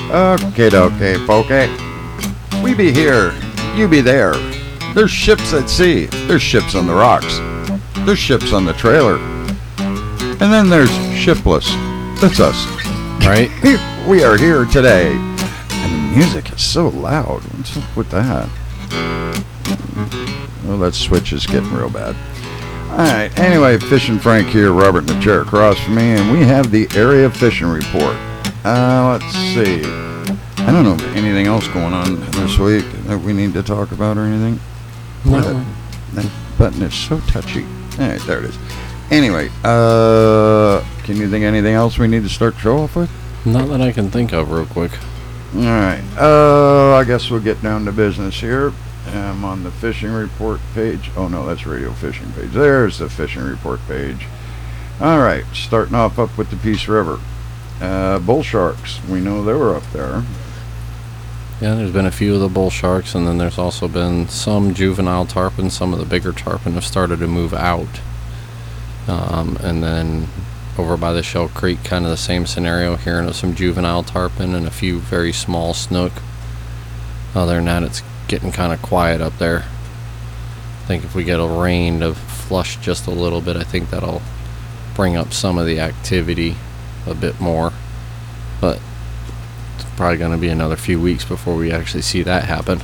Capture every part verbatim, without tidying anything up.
Okay, okay, poke. We be here, you be there. There's ships at sea, there's ships on the rocks, there's ships on the trailer, and then there's shipless. That's us. Right? We are here today. And the music is so loud. What's up with that? Well, that switch is getting real bad. Alright, anyway, Fishing Frank here, Robert in the chair across from me, and we have the Area Fishing Report. Uh, let's see. I don't know if there's anything else going on this week that we need to talk about or anything. No. That, that button is so touchy. Alright, there it is. Anyway, uh, can you think of anything else we need to start the show off with? Not that I can think of real quick. Alright, uh, I guess we'll get down to business here. I'm on the fishing report page. Oh no, that's radio fishing page. There's the fishing report page. Alright, starting off up with the Peace River. Uh, bull sharks, we know they were up there. Yeah, there's been a few of the bull sharks, and then there's also been some juvenile tarpon. Some of the bigger tarpon have started to move out. Um, and then over by the Shell Creek, kind of the same scenario, hearing of some juvenile tarpon and a few very small snook. Other than that, it's getting kind of quiet up there. I think if we get a rain to flush just a little bit, I think that'll bring up some of the activity a bit more. But it's probably going to be another few weeks before we actually see that happen.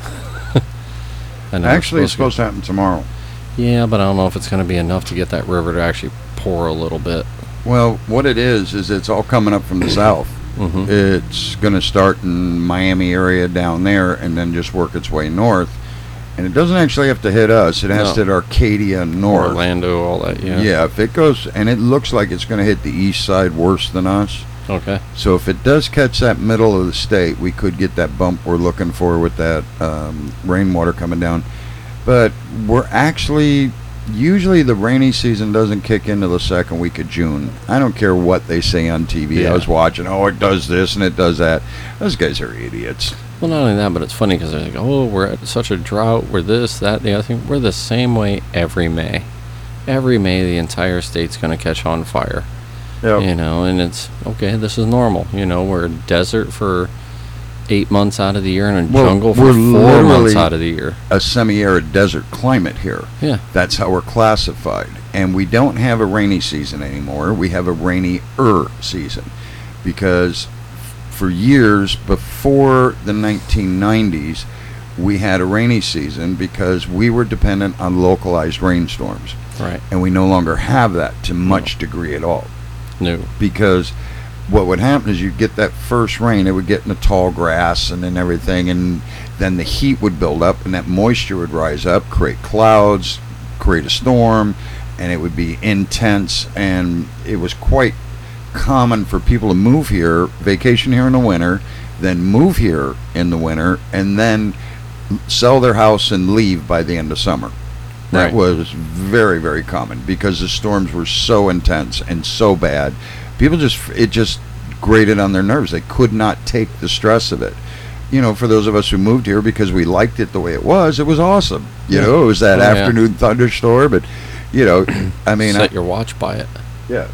Actually, it's supposed to happen tomorrow. Yeah, but I don't know if it's going to be enough to get that river to actually pour a little bit. Well, what it is, is it's all coming up from the south. Mm-hmm. It's going to start in Miami area down there and then just work its way north. And it doesn't actually have to hit us. It has No. to hit Arcadia north. Orlando, all that, yeah. Yeah, if it goes, and it looks like it's going to hit the east side worse than us. Okay. So if it does catch that middle of the state, we could get that bump we're looking for with that um, rainwater coming down. But we're actually, usually the rainy season doesn't kick into the second week of June. I don't care what they say on T V. Yeah. I was watching, oh, it does this and it does that. Those guys are idiots. Well, not only that, but it's funny because they're like, oh, we're at such a drought, we're this, that, the other thing. We're the same way every May. Every May, the entire state's going to catch on fire. Yep. You know, and it's, okay, this is normal. You know, we're a desert for eight months out of the year and a Well, jungle for we're four months literally out of the year. A semi-arid desert climate here. Yeah. That's how we're classified. And we don't have a rainy season anymore. We have a rainy-er season. Because for years before the nineteen nineties, we had a rainy season because we were dependent on localized rainstorms. Right. And we no longer have that to much degree at all. No. Because what would happen is you'd get that first rain, it would get in the tall grass and then everything, and then the heat would build up and that moisture would rise up, create clouds, create a storm, and it would be intense. And it was quite common for people to move here, vacation here in the winter, then move here in the winter, and then sell their house and leave by the end of summer. That Right. was very, very common because the storms were so intense and so bad. People just, it just grated on their nerves. They could not take the stress of it. You know, for those of us who moved here because we liked it the way it was, it was awesome. You Yeah. know, it was that Oh, yeah. afternoon thunderstorm, but, you know, I mean, Set I, your watch by it. yeah.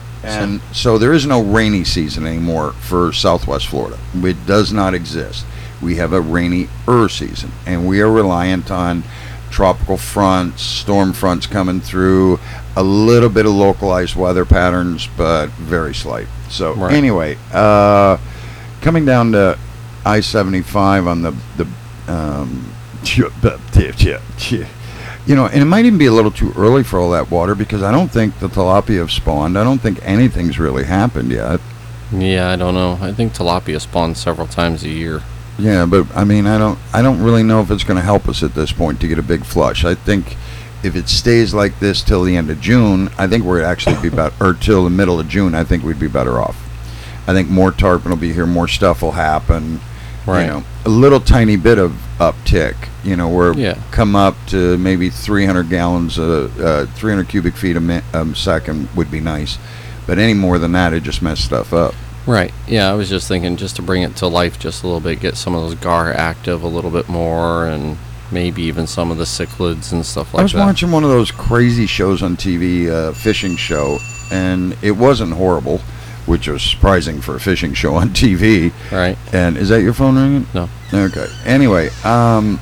And so there is no rainy season anymore for Southwest Florida. It does not exist. We have a rainy-er season, and we are reliant on tropical fronts, storm fronts coming through, a little bit of localized weather patterns, but very slight. So Right. anyway, uh, coming down to I seventy-five on the the um, you know, and it might even be a little too early for all that water because I don't think the tilapia have spawned. I don't think anything's really happened yet. Yeah, I don't know. I think tilapia spawns several times a year. Yeah, but I mean, I don't, I don't really know if it's going to help us at this point to get a big flush. I think if it stays like this till the end of June, I think we're actually be about, or till the middle of June, I think we'd be better off. I think more tarpon will be here, more stuff will happen. Right. You know, a little tiny bit of uptick. You know, where Yeah. come up to maybe three hundred gallons, uh, uh, three hundred cubic feet a mi- um, second would be nice. But any more than that, it just messed stuff up. Right. Yeah, I was just thinking just to bring it to life just a little bit, get some of those gar active a little bit more, and maybe even some of the cichlids and stuff like I was that. watching one of those crazy shows on T V, uh, fishing show, and it wasn't horrible, which was surprising for a fishing show on T V. Right. And is that your phone ringing? No. Okay. Anyway, um,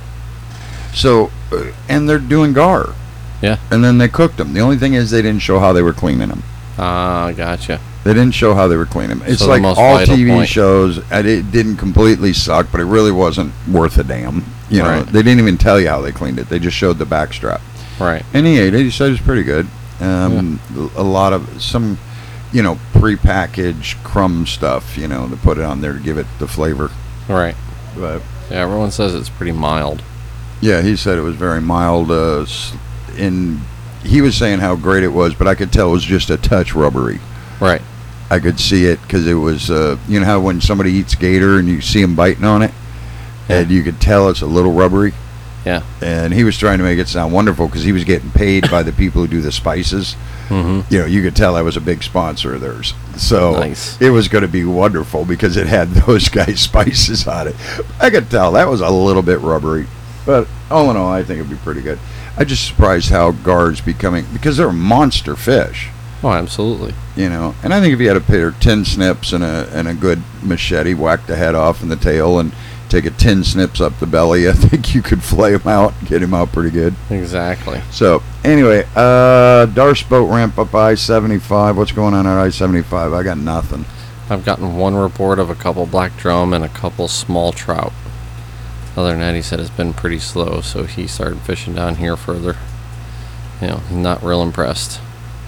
so, uh, and they're doing gar. Yeah. And then they cooked them. The only thing is they didn't show how they were cleaning them. Ah, uh, gotcha. They didn't show how they were cleaning them. It's So the like most all vital T V point. shows, and it didn't completely suck, but it really wasn't worth a damn. You know, Right. they didn't even tell you how they cleaned it. They just showed the backstrap. Right. And he ate it. He said it was pretty good. Um, A lot of some, you know, prepackaged crumb stuff, you know, to put it on there to give it the flavor. Right. But Yeah, everyone says it's pretty mild. yeah, he said it was very mild. Uh, s- in he was saying how great it was, but I could tell it was just a touch rubbery. Right. I could see it because it was, uh, you know how when somebody eats gator and you see them biting on it, Yeah. and you could tell it's a little rubbery. Yeah. And he was trying to make it sound wonderful because he was getting paid by the people who do the spices. Mm-hmm. You know, you could tell that was a big sponsor of theirs. So Nice. it was going to be wonderful because it had those guys' spices on it. I could tell that was a little bit rubbery. But all in all, I think it'd be pretty good. I'm just surprised how gar's becoming, because they're monster fish, Oh, absolutely. you know. And I think if you had a pair of tin snips and a and a good machete, whack the head off and the tail and take a tin snips up the belly, I think you could flay him out, get him out pretty good. Exactly. So anyway, uh, Darce boat ramp up I seventy-five. What's going on at I seventy-five? I got nothing. I've gotten one report of a couple black drum and a couple small trout. Other than that, he said it's been pretty slow, so he started fishing down here further. You know, he's not real impressed.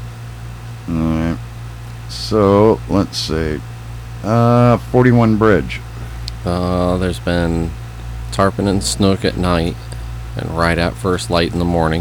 All right. So let's see. Uh, forty-one Bridge. Uh, there's been tarpon and snook at night and right at first light in the morning.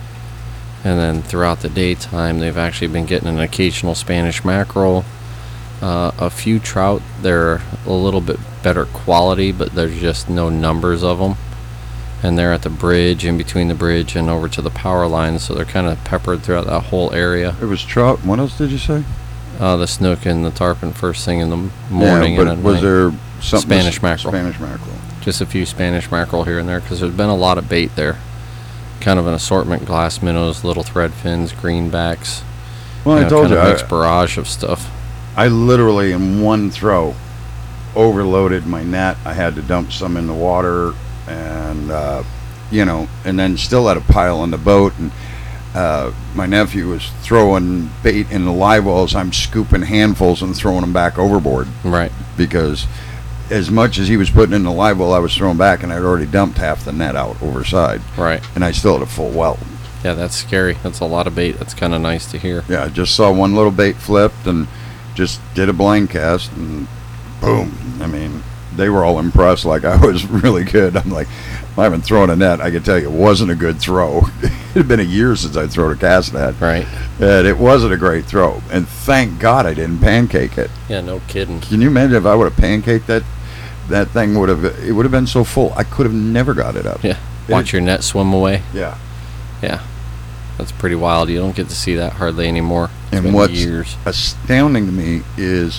And then throughout the daytime, they've actually been getting an occasional Spanish mackerel. Uh, a few trout. They're a little bit better quality, but there's just no numbers of them. And they're at the bridge, in between the bridge and over to the power line, so they're kind of peppered throughout that whole area. It was trout. What else did you say? Uh, the snook and the tarpon first thing in the morning. Yeah, but and at was night. there something? Spanish mackerel. Spanish mackerel. Just a few Spanish mackerel here and there, because there's been a lot of bait there. Kind of an assortment: glass minnows, little thread fins, greenbacks. Well, you I know, told kind you, of I, mixed barrage of stuff. I literally in one throw overloaded my net. I had to dump some in the water, and uh, you know, and then still had a pile on the boat. And uh, my nephew was throwing bait in the live wells. I'm scooping handfuls and throwing them back overboard Right. because as much as he was putting in the live well, I was throwing back, and I'd already dumped half the net out overside, Right. and I still had a full well. Yeah, that's scary. That's a lot of bait. That's kind of nice to hear. Yeah, I just saw one little bait flipped and just did a blind cast, and boom. I mean, they were all impressed like I was really good. I'm like, I haven't thrown a net. I can tell you it wasn't a good throw. It had been a year since I thrown a cast net. Right. And it wasn't a great throw. And thank God I didn't pancake it. Yeah, no kidding. Can you imagine if I would have pancaked that? That thing would have, it would have been so full. I could have never got it up. Yeah. Watch your net swim away. Yeah. Yeah. That's pretty wild. You don't get to see that hardly anymore. It's And been what's years. astounding to me is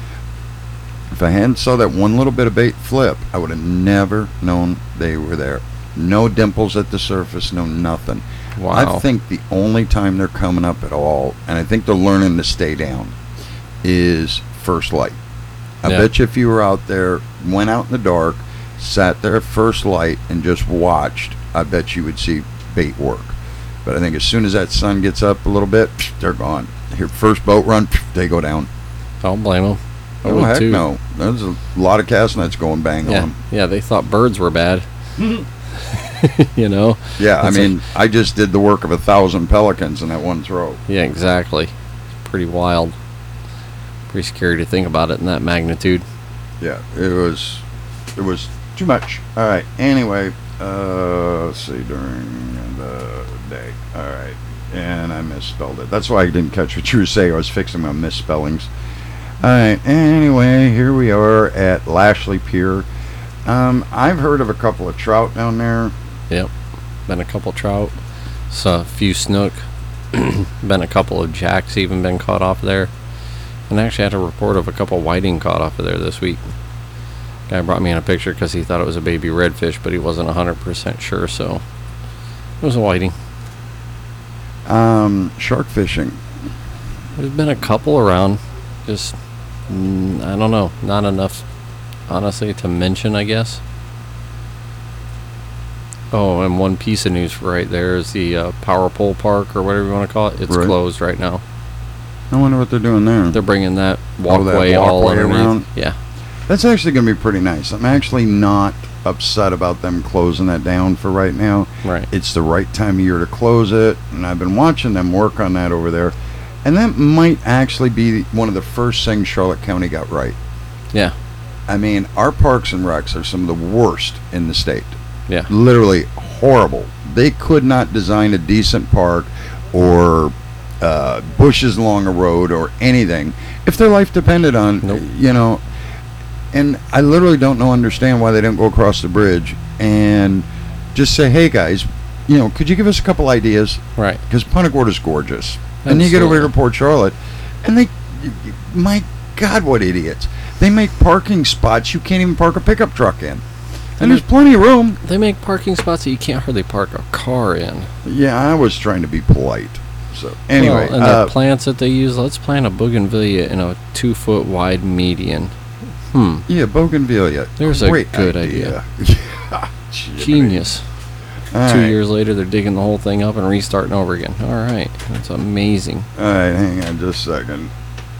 if I hadn't saw that one little bit of bait flip, I would have never known they were there. No dimples at the surface, no nothing. Wow. I think the only time they're coming up at all, and I think they're learning to stay down, is first light. I Yeah. bet you if you were out there, went out in the dark, sat there at first light, and just watched, I bet you would see bait work. But I think as soon as that sun gets up a little bit, they're gone. Here, first boat run, they go down. Don't blame them. I Oh, would heck too. no. There's a lot of cast nets going bang on Yeah. them. Yeah, they thought birds were bad. You know? Yeah, I That's mean, I just did the work of a thousand pelicans in that one throw. Yeah, exactly. Pretty wild. Pretty scary to think about it in that magnitude. Yeah, it was, it was too much. All right. Anyway, uh, let's see, during the day. All right. And I misspelled it. That's why I didn't catch what you were saying. I was fixing my misspellings. All right. Anyway, here we are at Lashley Pier. Um, I've heard of a couple of trout down there. Yep. Been a couple trout. So a few snook. Been a couple of jacks even been caught off there. And I actually had a report of a couple whiting caught off of there this week. Guy brought me in a picture because he thought it was a baby redfish, but he wasn't one hundred percent sure, so it was a whiting. Um, shark fishing. There's been a couple around. just, mm, I don't know, not enough, honestly, to mention, I guess. Oh, and one piece of news right there is the uh, Power Pole Park, or whatever you want to call it. It's Right. closed right now. I wonder what they're doing there. They're bringing that Oh, that walkway, all walkway underneath. around? Yeah. That's actually going to be pretty nice. I'm actually not upset about them closing that down for right now. Right. It's the right time of year to close it, and I've been watching them work on that over there. And that might actually be one of the first things Charlotte County got right. Yeah. I mean, our parks and recs are some of the worst in the state. Yeah. Literally horrible. They could not design a decent park or uh, bushes along a road or anything if their life depended on, Nope. you know. And I literally don't know, understand why they didn't go across the bridge and just say, hey guys, you know, could you give us a couple ideas? Right. Because Punta Gorda's gorgeous. And you get over here to Port Charlotte, and they, my God, what idiots. They make parking spots you can't even park a pickup truck in. And there's plenty of room. They make parking spots that you can't hardly park a car in. Yeah, I was trying to be polite. So, anyway. Well, and uh, the plants that they use, let's plant a bougainvillea in a two foot wide median. Hmm. yeah, bougainvillea. There's a Great good idea. idea. Yeah, gee, Genius. all Two right. years later, they're digging the whole thing up and restarting over again. All right. That's amazing. All right, hang on just a second.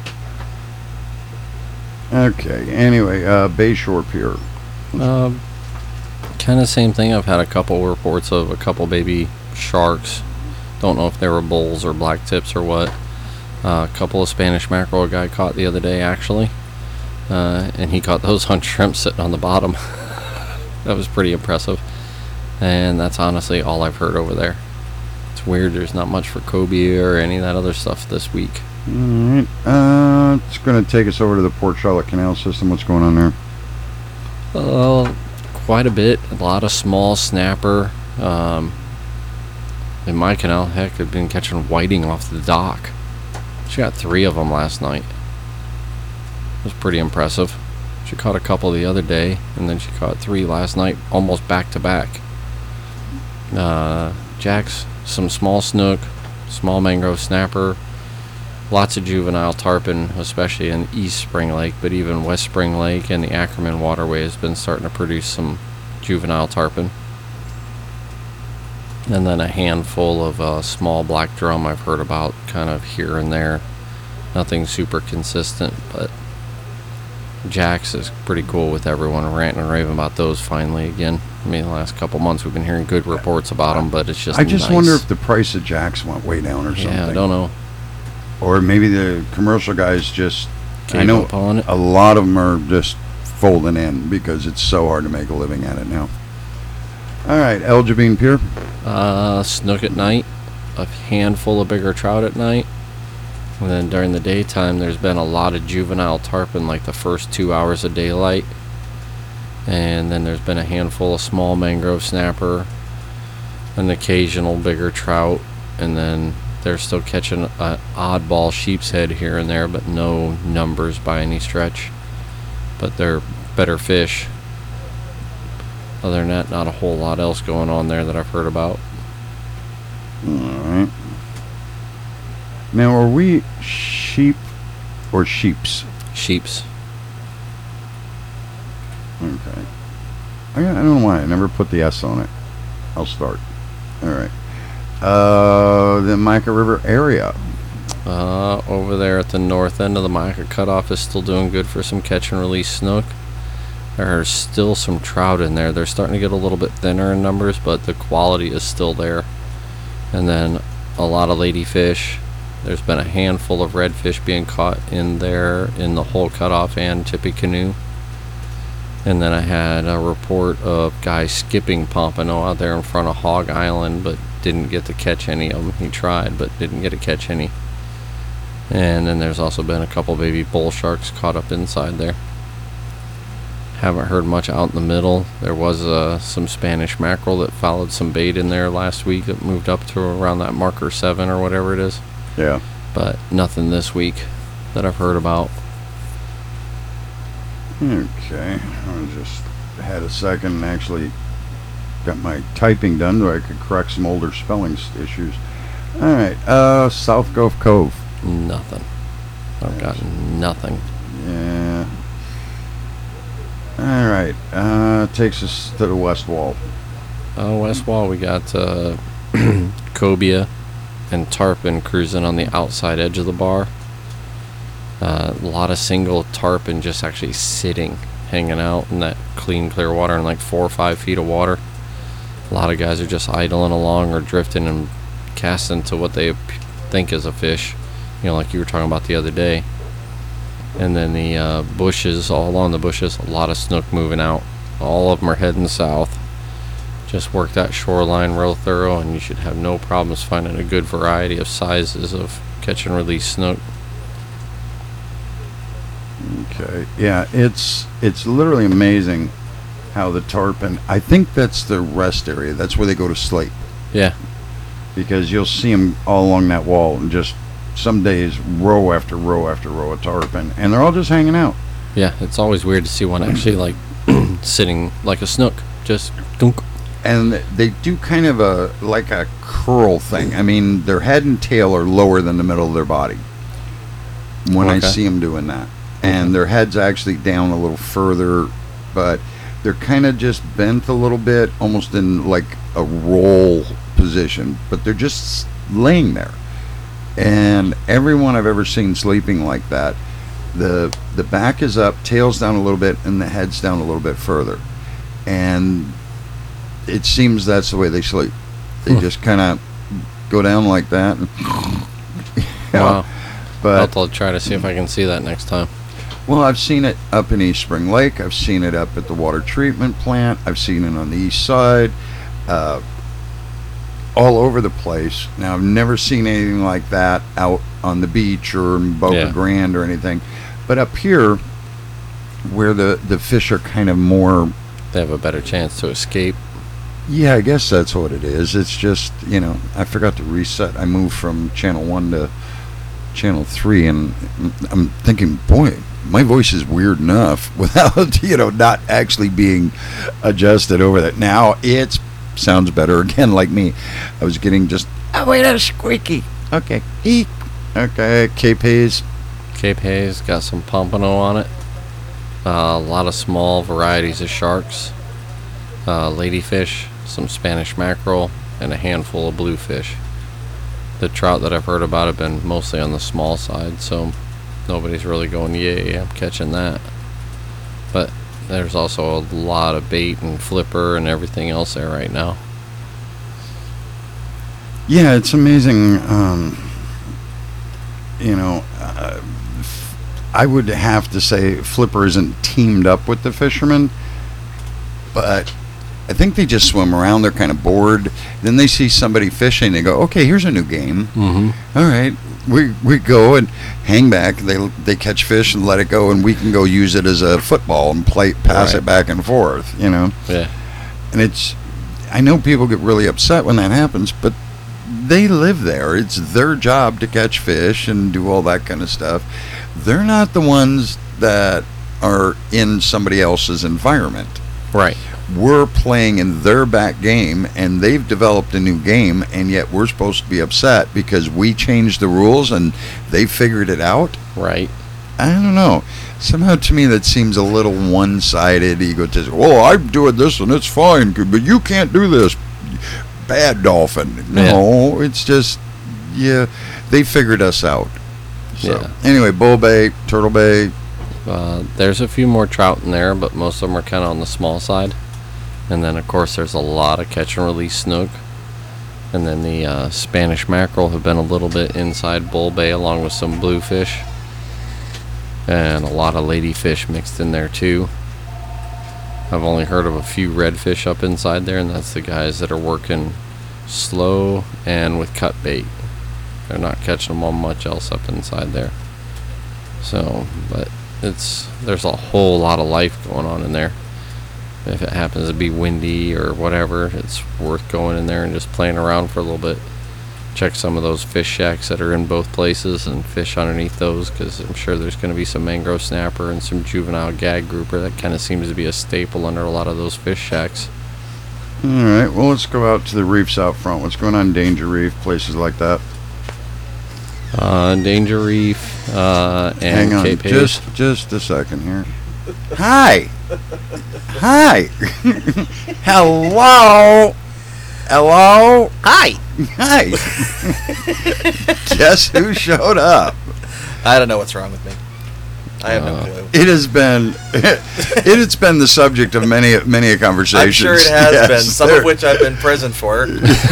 Okay, anyway, uh, Bayshore Pier. Uh, kind of same thing. I've had a couple reports of a couple baby sharks. Don't know if they were bulls or black tips or what. Uh, a couple of Spanish mackerel a guy caught the other day, actually. Uh, and he caught those on shrimp sitting on the bottom. That was pretty impressive. And that's honestly all I've heard over there. It's weird. There's not much for cobia or any of that other stuff this week. All right, uh, it's going to take us over to the Port Charlotte Canal System. What's going on there? Uh, quite a bit. A lot of small snapper. Um, in my canal, heck, I've been catching whiting off the dock. She got three of them last night. It was pretty impressive. She caught a couple the other day, and then she caught three last night, almost back to back. Uh, jacks, some small snook, small mangrove snapper, lots of juvenile tarpon, especially in East Spring Lake, but even West Spring Lake and the Ackerman Waterway has been starting to produce some juvenile tarpon. And then a handful of uh, small black drum I've heard about kind of here and there. Nothing super consistent, but Jax is pretty cool with everyone ranting and raving about those finally again. I mean, the last couple months we've been hearing good reports about them, but it's just I just nice. wonder if the price of jacks went way down or something. Yeah, I don't know. Or maybe the commercial guys just, I Gave know up on it. a lot of them are just folding in because it's so hard to make a living at it now. All right, El Jabin Pier. Uh, snook at night, a handful of bigger trout at night, and then during the daytime there's been a lot of juvenile tarpon like the first two hours of daylight, and then there's been a handful of small mangrove snapper, an occasional bigger trout, and then they're still catching an oddball sheep's head here and there, but no numbers by any stretch. But they're better fish. Other than that, not a whole lot else going on there that I've heard about. All right. Now, are we sheep or sheeps? Sheeps. Okay. I, I don't know why I never put the S on it. I'll start. All right. Uh, the Mica River area. Uh, over there at the north end of the Mica Cutoff is still doing good for some catch and release snook. There are still some trout in there. They're starting to get a little bit thinner in numbers, but the quality is still there. And then a lot of ladyfish. There's been a handful of redfish being caught in there in the whole cutoff and Tippecanoe. And then I had a report of guys skipping pompano out there in front of Hog Island, but didn't get to catch any of them. He tried, but didn't get to catch any. And then there's also been a couple baby bull sharks caught up inside there. Haven't heard much out in the middle. There was uh, some Spanish mackerel that followed some bait in there last week that moved up to around that marker seven or whatever it is. Yeah. But nothing this week that I've heard about. Okay. I just had a second and actually got my typing done so I could correct some older spelling issues. All right. Uh, South Gulf Cove. Nothing. I've got nothing. Yeah. All right. Uh, takes us to the west wall. Uh, west wall, we got uh, cobia and tarpon cruising on the outside edge of the bar. Uh, a lot of single tarpon just actually sitting, hanging out in that clean, clear water in like four or five feet of water. A lot of guys are just idling along or drifting and casting to what they p- think is a fish, you know, like you were talking about the other day. And then the uh, bushes, all along the bushes, a lot of snook moving out. All of them are heading south. Just work that shoreline real thorough, and you should have no problems finding a good variety of sizes of catch and release snook. Okay. Yeah, it's it's literally amazing how the tarpon. I think that's the rest area. That's where they go to sleep. Yeah. Because you'll see them all along that wall, and just some days row after row after row of tarpon, and they're all just hanging out. Yeah, it's always weird to see one actually like sitting like a snook, just dunk. And they do kind of a like a curl thing. I mean, their head and tail are lower than the middle of their body when I Okay. see them doing that, and their head's actually down a little further, but they're kind of just bent a little bit, almost in like a roll position, but they're just laying there. And everyone I've ever seen sleeping like that, the the back is up, tail's down a little bit, and the head's down a little bit further. And it seems that's the way they sleep. They Hmm. just kind of go down like that. And yeah. Wow. But I'll try to see if I can see that next time. well, I've seen it up in East Spring Lake. I've seen it up at the water treatment plant. I've seen it on the east side, uh, all over the place. Now, I've never seen anything like that out on the beach or in Boca Yeah. Grande or anything. But up here, where the, the fish are kind of more, They have a better chance to escape. yeah, I guess that's what it is. It's just, you know, I forgot to reset. I moved from channel one to channel three, and I'm thinking, boy, my voice is weird enough without, you know, not actually being adjusted over that. Now it sounds better again, like me. I was getting just, oh, wait, that's squeaky. Okay. Eek. Okay. Cape Hayes. Cape Hayes got some pompano on it. Uh, a lot of small varieties of sharks, uh, ladyfish, some Spanish mackerel, and a handful of bluefish. The trout that I've heard about have been mostly on the small side, so nobody's really going, yay, I'm catching that. But there's also a lot of bait and flipper and everything else there right now. Yeah, it's amazing. Um, you know, uh, I would have to say Flipper isn't teamed up with the fishermen, but I think they just swim around. They're kind of bored. Then they see somebody fishing. They go, okay, here's a new game. Mm-hmm. All right. We we go and hang back. They they catch fish and let it go, and we can go use it as a football and play pass Right. it back and forth, you know. Yeah. And it's, I know people get really upset when that happens, but they live there. It's their job to catch fish and do all that kind of stuff. They're not the ones that are in somebody else's environment. Right. We're playing in their back game, and they've developed a new game, and yet we're supposed to be upset because we changed the rules and they figured it out. Right. I don't know. Somehow to me that seems a little one-sided, egotistic. Well, I'm doing this and it's fine, but you can't do this. Bad dolphin. No, it's just, yeah, they figured us out. So, Yeah. anyway, Bull Bay, Turtle Bay. Uh, there's a few more trout in there, but most of them are kind of on the small side. And then, of course, there's a lot of catch and release snook. And then the uh, Spanish mackerel have been a little bit inside Bull Bay, along with some bluefish. And a lot of ladyfish mixed in there, too. I've only heard of a few redfish up inside there, and that's the guys that are working slow and with cut bait. They're not catching them on much else up inside there. So, but it's there's a whole lot of life going on in there. If it happens to be windy or whatever, it's worth going in there and just playing around for a little bit. Check some of those fish shacks that are in both places and fish underneath those, because I'm sure there's going to be some mangrove snapper and some juvenile gag grouper. That kind of seems to be a staple under a lot of those fish shacks. All right, well, let's go out to the reefs out front. What's going on in Danger Reef, places like that? Uh, Danger Reef uh, and Hang on, Cape Hayes. just just a second here. Hi, hi, hello, hello, Hi. hi. Guess who showed up? I don't know what's wrong with me. I have Uh, no clue. It has been it has been the subject of many many a conversation. I'm sure it has Yes, been, some there- of which I've been present for.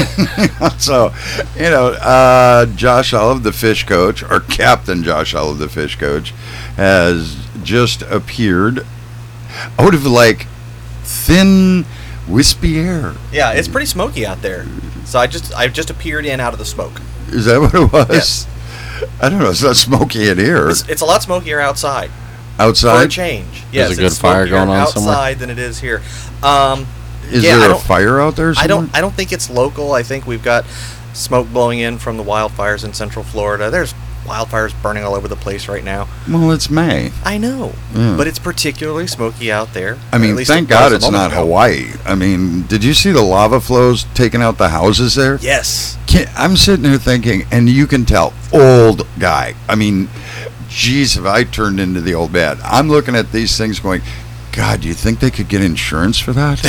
So, you know, uh, Josh Olive, the fish coach, or Captain Josh Olive, the fish coach, has just appeared out of like thin, wispy air. Yeah, it's pretty smoky out there. So I just I just appeared in out of the smoke. Is that what it was? Yes. I don't know. It's not smoky in here. It's, it's a lot smokier outside. For a Outside? change. Yes, a good it's fire smokier going on somewhere? outside than it is here. Um, Is yeah, I there a don't- fire out there I somewhere? don't I don't think it's local. I think we've got smoke blowing in from the wildfires in Central Florida. There's wildfires burning all over the place right now. Well, it's May. I know, Yeah. but it's particularly smoky out there. I mean, At least thank it was God a it's moment not ago. Hawaii. I mean, did you see the lava flows taking out the houses there? Yes. Can, I'm sitting there thinking, and you can tell, old guy. I mean, geez, if I turned into the old man. I'm looking at these things going, God, do you think they could get insurance for that?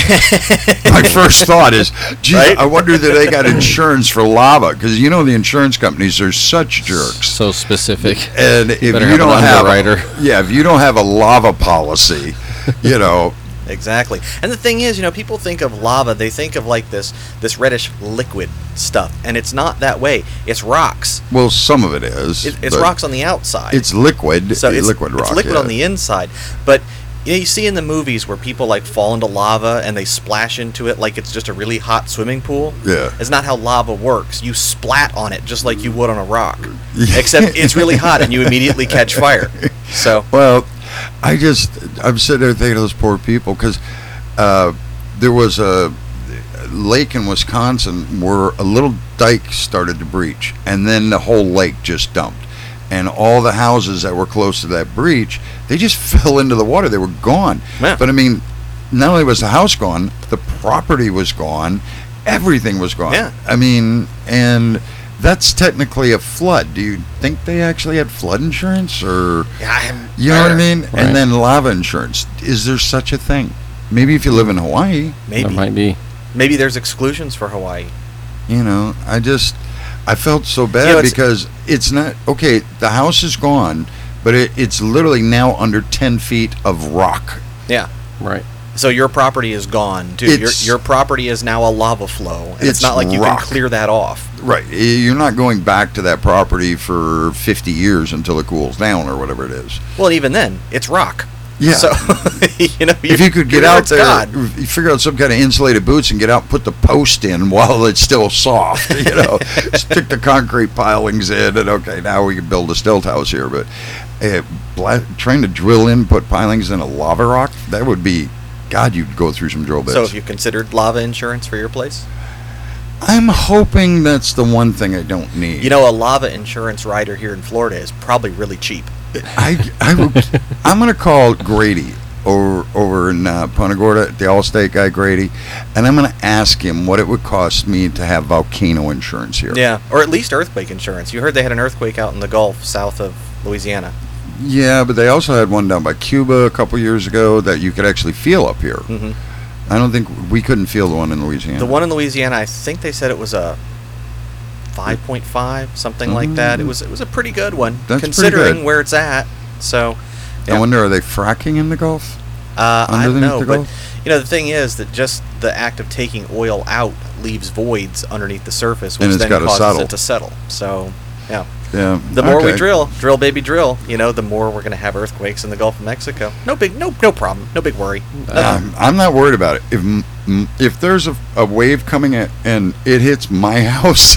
My first thought is, geez, Right? I wonder if they got insurance for lava, because you know the insurance companies are such jerks. So specific. And if you better have don't an have, underwriter. a, yeah, if you don't have a lava policy, you know, Exactly. And the thing is, you know, people think of lava, they think of like this this reddish liquid stuff, and it's not that way. It's rocks. well, some of it is. It, it's but rocks on the outside. It's liquid. so it's liquid rock. It's liquid yeah. on the inside. But you know, you see in the movies where people like fall into lava and they splash into it like it's just a really hot swimming pool. Yeah. It's not how lava works. You splat on it just like you would on a rock. Yeah. Except it's really hot and you immediately catch fire. So Well, I just I'm sitting there thinking of those poor people because uh, there was a lake in Wisconsin where a little dike started to breach, and then the whole lake just dumped, and all the houses that were close to that breach, they just fell into the water. They were gone. Yeah. But I mean, not only was the house gone, the property was gone, everything was gone. Yeah. I mean, and that's technically a flood. Do you think they actually had flood insurance, or yeah, I'm, you know what I mean? Right. And then lava insurance. Is there such a thing? Maybe if you live in Hawaii, Maybe There might be. maybe there's exclusions for Hawaii. you know, I just, I felt so bad You know, it's- because it's not, okay, the house is gone, but it, it's literally now under ten feet of rock. Yeah. Right. So your property is gone too. Your It's- your property is now a lava flow. And it's, It's not like you rock. can clear that off. Right. You're not going back to that property for fifty years until it cools down or whatever it is. Well, even then, it's rock. Yeah. So you know, If you could get you're out it's there, God. you figure out some kind of insulated boots and get out and put the post in while it's still soft, you know, stick the concrete pilings in, and okay, now we can build a stilt house here. But uh, bla- trying to drill in, put pilings in a lava rock, that would be, God, you'd go through some drill bits. So have you considered lava insurance for your place? I'm hoping that's the one thing I don't need. You know, a lava insurance rider here in Florida is probably really cheap. I, I would, I'm going to call Grady over over in uh, Punta Gorda, the Allstate guy Grady, and I'm going to ask him what it would cost me to have volcano insurance here. Yeah, or at least earthquake insurance. You heard they had an earthquake out in the Gulf south of Louisiana. Yeah, but they also had one down by Cuba a couple years ago that you could actually feel up here. hmm I don't think we couldn't feel the one in Louisiana. The one in Louisiana, I think they said it was a five point five, something like that. It was it was a pretty good one, That's pretty considering good. where it's at. So, I yeah. wonder, are they fracking in the Gulf? Uh, I don't Underneath know, the but Gulf? you know the thing is that just the act of taking oil out leaves voids underneath the surface, which And it's then gotta causes settle. it to settle. So, yeah, Yeah. the more we okay. drill, drill baby drill, you know, the more we're going to have earthquakes in the Gulf of Mexico. No big, no, no problem, no big worry. Um, I'm not worried about it. If m- m- if there's a, a wave coming in and it hits my house,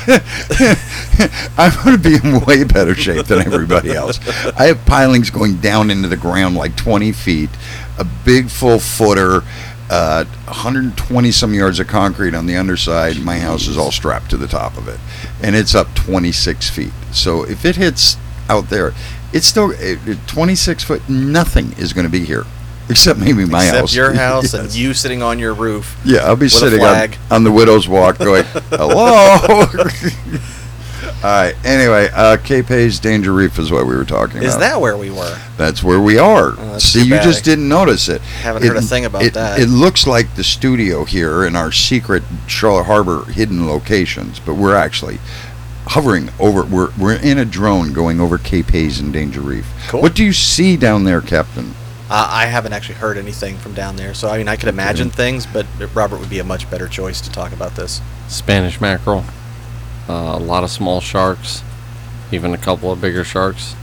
I'm going to be in way better shape than everybody else. I have pilings going down into the ground like twenty feet, a big full footer, uh, one hundred twenty some yards of concrete on the underside. My house is all strapped to the top of it, and it's up twenty-six feet. So if it hits out there, it's still it, it- twenty-six foot. Nothing is going to be here. Except maybe my Except house. your house and Yes. you sitting on your roof. Yeah, I'll be with a sitting on, flag. on the widow's walk going, hello. All right. Anyway, uh, Cape Hayes Danger Reef is what we were talking about. Is that where we were? That's where we are. Oh, that's See, too you bad. just didn't notice it. Haven't it, heard a thing about it, that. It looks like the studio here in our secret Charlotte Harbor hidden locations, but we're actually hovering over. We're we're in a drone going over Cape Hayes and Danger Reef. Cool. What do you see down there, Captain? Uh, I haven't actually heard anything from down there, so I mean I could imagine Okay. things, but Robert would be a much better choice to talk about this. Spanish mackerel, uh, a lot of small sharks, even a couple of bigger sharks.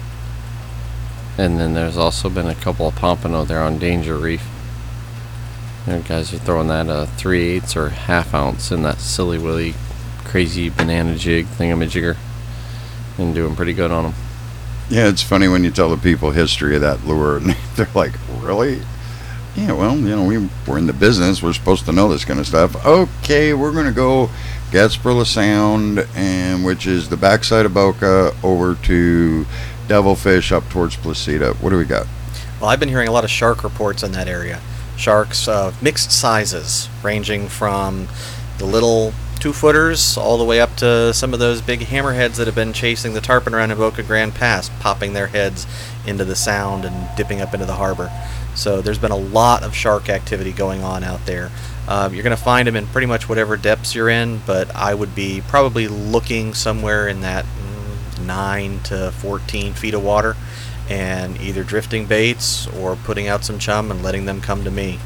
And then there's also been a couple of pompano there on Danger Reef. You know, guys are throwing that uh, three eighths or half ounce in that silly willy, crazy banana jig thingamajigger, and doing pretty good on them. Yeah, it's funny when you tell the people history of that lure, and they're like, "Really?" Yeah, well, you know, we we're in the business. We're supposed to know this kind of stuff. Okay, we're gonna go Gasparilla Sound, and which is the backside of Boca over to Devilfish up towards Placida. What do we got? Well, I've been hearing a lot of shark reports in that area. Sharks of mixed sizes, ranging from the little two-footers all the way up to some of those big hammerheads that have been chasing the tarpon around in Boca Grande Pass, popping their heads into the sound and dipping up into the harbor. So there's been a lot of shark activity going on out there. Um, you're going to find them in pretty much whatever depths you're in, but I would be probably looking somewhere in that mm, nine to fourteen feet of water, and either drifting baits or putting out some chum and letting them come to me.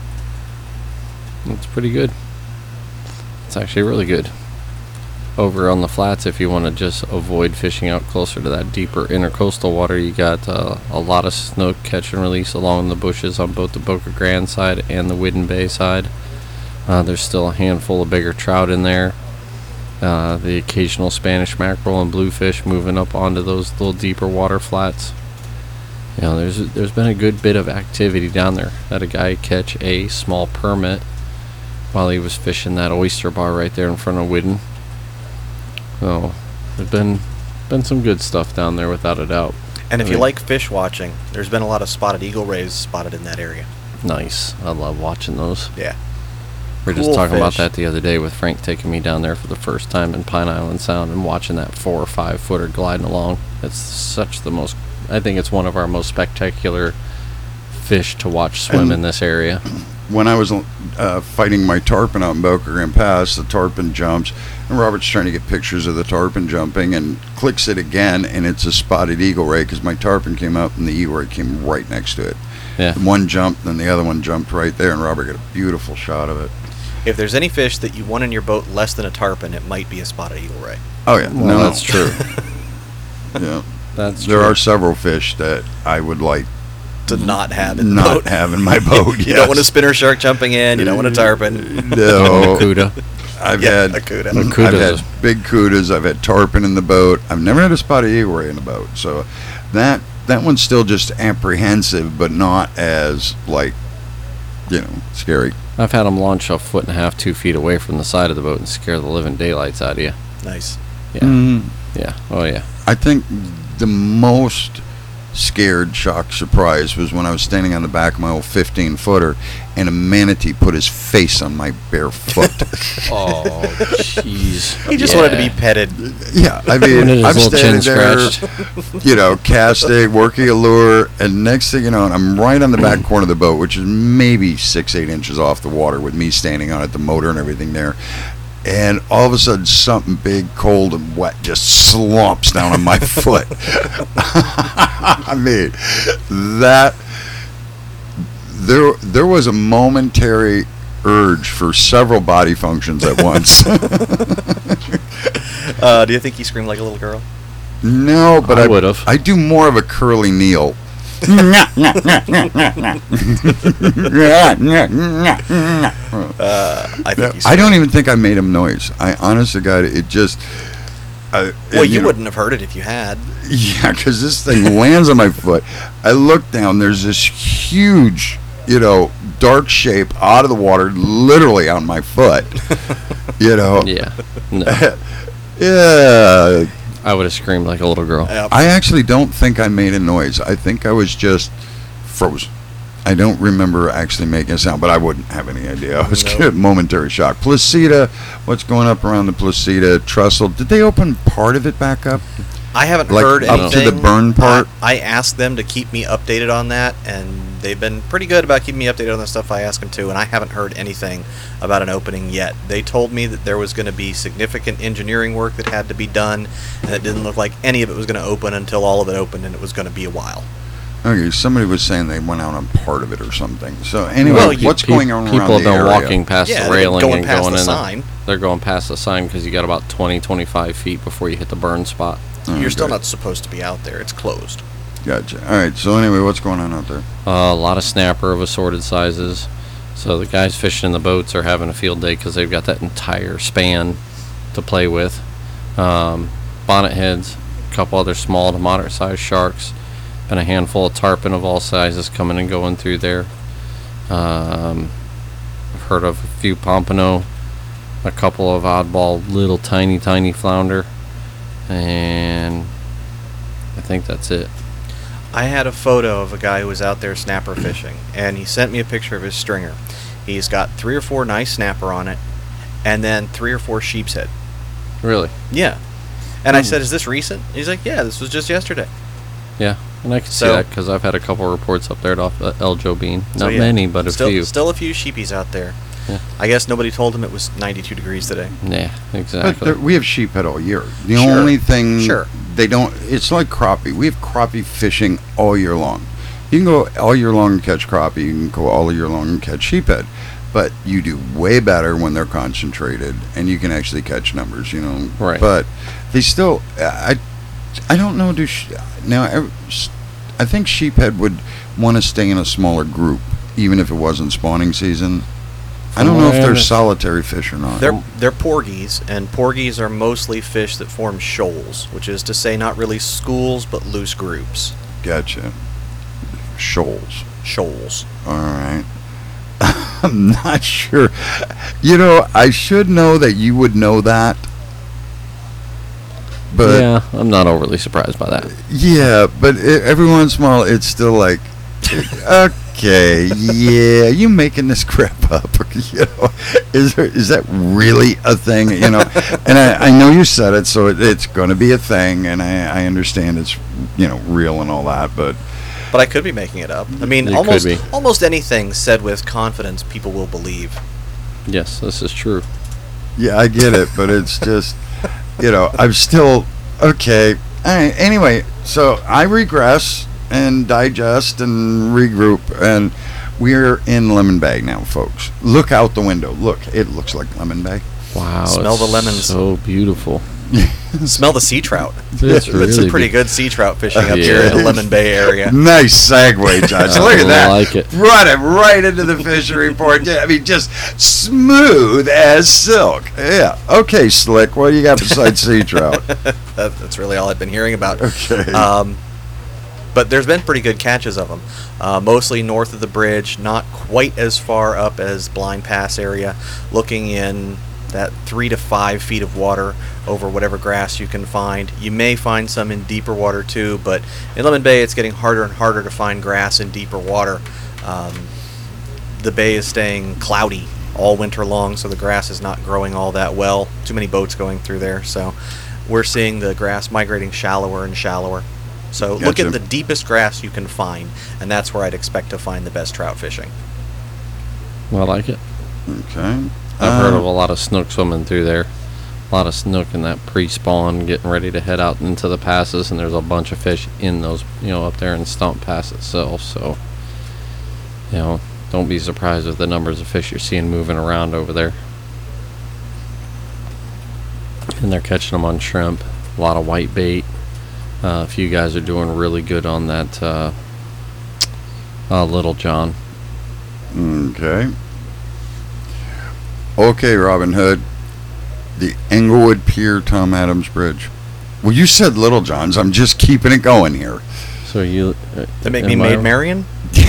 It's pretty good. It's actually really good. Over on the flats, if you want to just avoid fishing out closer to that deeper intercoastal water, you got uh, a lot of snook catch and release along the bushes on both the Boca Grande side and the Whidden Bay side. Uh, there's still a handful of bigger trout in there. Uh, the occasional Spanish mackerel and bluefish moving up onto those little deeper water flats. You know, there's there's been a good bit of activity down there. Had a guy catch a small permit while he was fishing that oyster bar right there in front of Whidden. So there's been been some good stuff down there without a doubt. And if I you mean, like fish watching, there's been a lot of spotted eagle rays spotted in that area. nice. I love watching those. Yeah. We were just Cool talking about fish. that the other day with Frank taking me down there for the first time in Pine Island Sound and watching that four or five footer gliding along. It's such the most, I think it's one of our most spectacular fish to watch swim And- in this area. When I was uh, fighting my tarpon out in Boca Grande Pass, the tarpon jumps, and Robert's trying to get pictures of the tarpon jumping, and clicks it again, and it's a spotted eagle ray, because my tarpon came up, and the eagle ray came right next to it. Yeah. One jumped, and the other one jumped right there, and Robert got a beautiful shot of it. If there's any fish that you want in your boat less than a tarpon, it might be a spotted eagle ray. Oh, yeah. Well, no, that's true. Yeah. That's There true. are several fish that I would like To not have in the not boat. have in my boat. You yes. don't want a spinner shark jumping in. You don't want a tarpon. No. Cuda. I've Yeah, had a cuda. A I've cuda's had big cudas. I've had tarpon in the boat. I've never had a spotted eagle ray in the boat. So that that one's still just apprehensive, but not as like, you know, scary. I've had them launch a foot and a half, two feet away from the side of the boat and scare the living daylights out of you. Nice. Yeah. Mm, Yeah. Oh, yeah. I think the most scared shock surprise was when I was standing on the back of my old fifteen footer, and a manatee put his face on my bare foot. Oh, jeez. He just Yeah. wanted to be petted. Yeah, I Wanted mean, his I'm little standing chin there, scratched. you know, casting, working a lure, and next thing you know, and I'm right on the back corner of the boat, which is maybe six, eight inches off the water, with me standing on it, the motor and everything there. And all of a sudden, something big, cold, and wet just slumps down on my foot. I mean, that there there was a momentary urge for several body functions at once. Uh, do you think he screamed like a little girl? No, but I I, would've. I do more of a curly kneel. Uh, I think he I screamed. don't even think I made him noise. I honest to God, it just. I, Well, and, you know, wouldn't have heard it if you had. Yeah, because this thing lands on my foot. I look down. There's this huge, you know, dark shape out of the water, literally on my foot. You know. Yeah. No. Yeah. I would have screamed like a little girl. Yep. I actually don't think I made a noise. I think I was just froze. I don't remember actually making a sound, but I wouldn't have any idea. I was Nope. getting momentary shock. Placida, what's going up around the Placida trestle? Did they open part of it back up? I haven't Like, heard up anything. to the burn part? I, I asked them to keep me updated on that, and they've been pretty good about keeping me updated on the stuff I ask them to, and I haven't heard anything about an opening yet. They told me that there was going to be significant engineering work that had to be done, and it didn't look like any of it was going to open until all of it opened, and it was going to be a while. Okay, somebody was saying they went out on part of it or something. So anyway, Well, you- what's Pe- going on People around have the been area? walking past Yeah, the they've been railing going and past going the in. sign. They're going past the sign because you got about twenty, twenty-five feet before you hit the burn spot. Oh, You're still okay. not supposed to be out there. It's closed. Gotcha. All right. So anyway, what's going on out there? Uh, a lot of snapper of assorted sizes. So the guys fishing in the boats are having a field day because they've got that entire span to play with. Um, bonnet heads, a couple other small to moderate sized sharks, and a handful of tarpon of all sizes coming and going through there. Um, I've heard of a few pompano, a couple of oddball little tiny tiny flounder, and I think that's it. I had a photo of a guy who was out there snapper fishing, and he sent me a picture of his stringer. He's got three or four nice snapper on it, and then three or four sheep's head. Really? Yeah. And I Hmm. said, "Is this recent?" He's like, "Yeah, this was just yesterday." Yeah, and I can see So- that because I've had a couple reports up there off uh, El Jobin. So, Not yeah, many, but a still, few. Still a few sheepies out there. Yeah. I guess nobody told him it was ninety-two degrees today. Yeah, But exactly. there, we have sheephead all year. The Sure. only thing Sure. they don't, it's like crappie. We have crappie fishing all year long. You can go all year long and catch crappie. You can go all year long and catch sheephead. But you do way better when they're concentrated and you can actually catch numbers, you know. Right. But they still, I, I don't know. Do sh- now? I, I think sheephead would want to stay in a smaller group, even if it wasn't spawning season. I From don't know what if I they're understand- solitary fish or not. They're they're porgies, and porgies are mostly fish that form shoals, which is to say, not really schools but loose groups. Gotcha. Shoals. Shoals. All right. I'm not sure. You know, I should know that you would know that. But yeah, yeah, I'm not overly surprised by that. but I every once in a while, it's still like, okay, yeah, you making this crap up? You know, is there, is that really a thing? You know, and I, I know you said it, so it, it's going to be a thing, and I, I understand it's, you know, real and all that, but. But I could be making it up. I mean, You could almost be. almost anything said with confidence, people will believe. Yes, this is true. Yeah, I get it, but it's just, you know, I'm still okay. All right, anyway, so I regress and digest and regroup, and we're in Lemon Bay now, folks. Look out the window. Look, it looks like Lemon Bay. Wow. Smell it's the lemons. So beautiful. Smell the sea trout. It's It's really some pretty be- good sea trout fishing up here Yeah. in the Lemon Bay area. Nice segue, Josh. Look at that. I like it. Brought it right into the fishery report. Yeah, I mean, just smooth as silk. Yeah. Okay, Slick. What do you got besides sea trout? That, that's really all I've been hearing about. Okay. Um, but there's been pretty good catches of them, uh, mostly north of the bridge, not quite as far up as Blind Pass area, looking in that three to five feet of water over whatever grass you can find. You may find some in deeper water too, but in Lemon Bay it's getting harder and harder to find grass in deeper water. Um, the bay is staying cloudy all winter long, so the grass is not growing all that well. Too many boats going through there, so we're seeing the grass migrating shallower and shallower. So look Gotcha. at the deepest grass you can find, and that's where I'd expect to find the best trout fishing. I like it. Okay. I've heard Uh, of a lot of snook swimming through there. A lot of snook in that pre-spawn, getting ready to head out into the passes, and there's a bunch of fish in those, you know, up there in Stump Pass itself. So, you know, don't be surprised with the numbers of fish you're seeing moving around over there. And they're catching them on shrimp, a lot of white bait. Uh, a few guys are doing really good on that uh, uh, Little John. Okay. Okay, Robin Hood. The Englewood Pier Tom Adams Bridge. Well, you said Little John's. I'm just keeping it going here. So you. Uh, That make me am I- Maid Marian?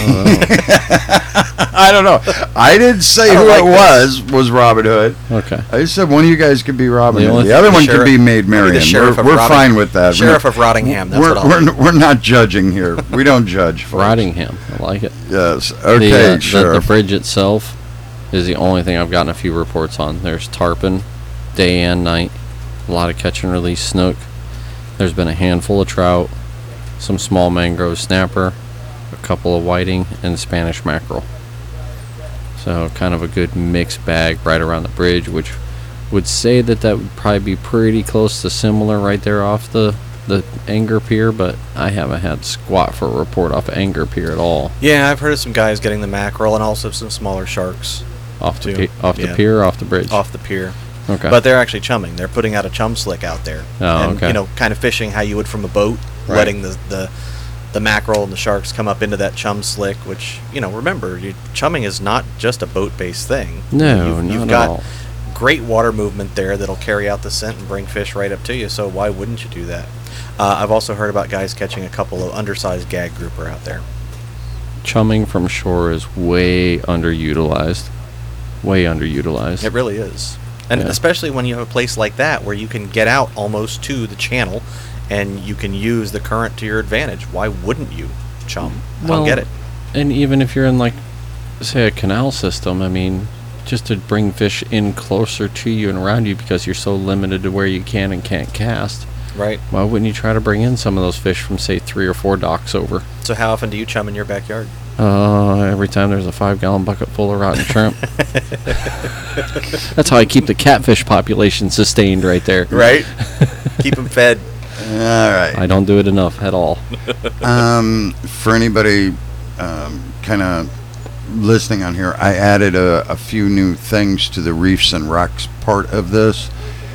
Oh, I don't know. I didn't say I who don't it like was. Was Robin Hood? okay. I just said one of you guys could be Robin The Hood. only The other the one sheriff- could be Maid maybe the Marian. sheriff We're, of we're Rotting- fine with that. Sheriff of Rottingham. That's we're, what I'll we're, do. we're not judging here. We don't judge. folks. Rottingham. I like it. Yes. Okay, the, uh, the, the Sheriff. bridge itself is the only thing I've gotten a few reports on. There's tarpon, day and night. A lot of catch and release snook. There's been a handful of trout, some small mangrove snapper, a couple of whiting, and Spanish mackerel. So kind of a good mixed bag right around the bridge, which would say that that would probably be pretty close to similar right there off the the Anger Pier, but I haven't had squat for a report off of Anger Pier at all. Yeah, I've heard of some guys getting the mackerel and also some smaller sharks Off the Too. pi- off Yeah. the pier, or off the bridge. off the pier. Okay. But they're actually chumming. They're putting out a chum slick out there. Oh, and, okay. you know, kind of fishing how you would from a boat, Right. letting the, the the mackerel and the sharks come up into that chum slick, which, you know, remember, you, chumming is not just a boat-based thing. No, you've, not you've at got all. great water movement there that'll carry out the scent and bring fish right up to you, so why wouldn't you do that? Uh, I've also heard about guys catching a couple of undersized gag grouper out there. Chumming from shore is way underutilized. Way underutilized. It really is. And Yeah. especially when you have a place like that where you can get out almost to the channel and you can use the current to your advantage. Why wouldn't you chum? I Well, don't get it. And even if you're in, like, say, a canal system, I mean, just to bring fish in closer to you and around you because you're so limited to where you can and can't cast, Right. why wouldn't you try to bring in some of those fish from, say, three or four docks over? So how often do you chum in your backyard? Uh, every time there's a five-gallon bucket full of rotten shrimp. That's how I keep the catfish population sustained right there. Right. Keep them fed. All right. I don't do it enough at all. Um, for anybody um, kind of listening on here, I added a, a few new things to the reefs and rocks part of this.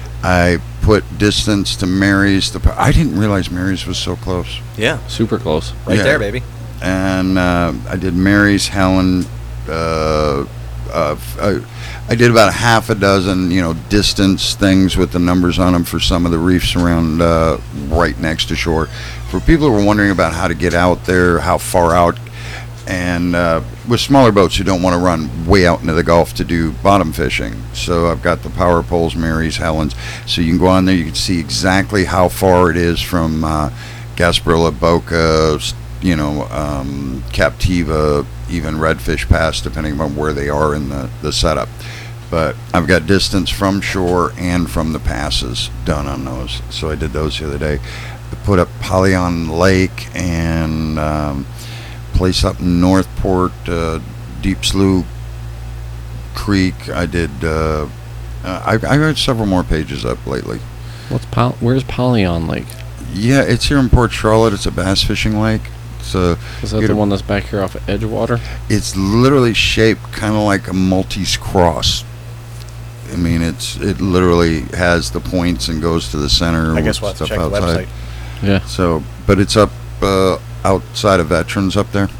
I put distance to Mary's. To, I didn't realize Mary's was so close. Yeah. Super close. Right Yeah. there, baby. And uh, I did Mary's, Helen. Uh, uh, f- I, I did about a half a dozen, you know, distance things with the numbers on them for some of the reefs around uh, right next to shore. For people who are wondering about how to get out there, how far out, and uh, with smaller boats who don't want to run way out into the Gulf to do bottom fishing. So I've got the power poles, Mary's, Helen's. So you can go on there, you can see exactly how far it is from uh, Gasparilla, Boca, you know, um, Captiva, even Redfish Pass, depending on where they are in the, the setup. But I've got distance from shore and from the passes done on those. So I did those the other day. I put up Polyon Lake and um, place up in Northport, uh, Deep Slough Creek. I did. Uh, uh, I I got several more pages up lately. What's Pol- Where's Polyon Lake? Yeah, it's here in Port Charlotte. It's a bass fishing lake. It's a, Is that you the know, one that's back here off of Edgewater? It's literally shaped kind of like a Maltese cross. I mean, it's it literally has the points and goes to the center. I guess with we'll have to stuff check the outside. website. Yeah. So, but it's up uh, outside of Veterans up there.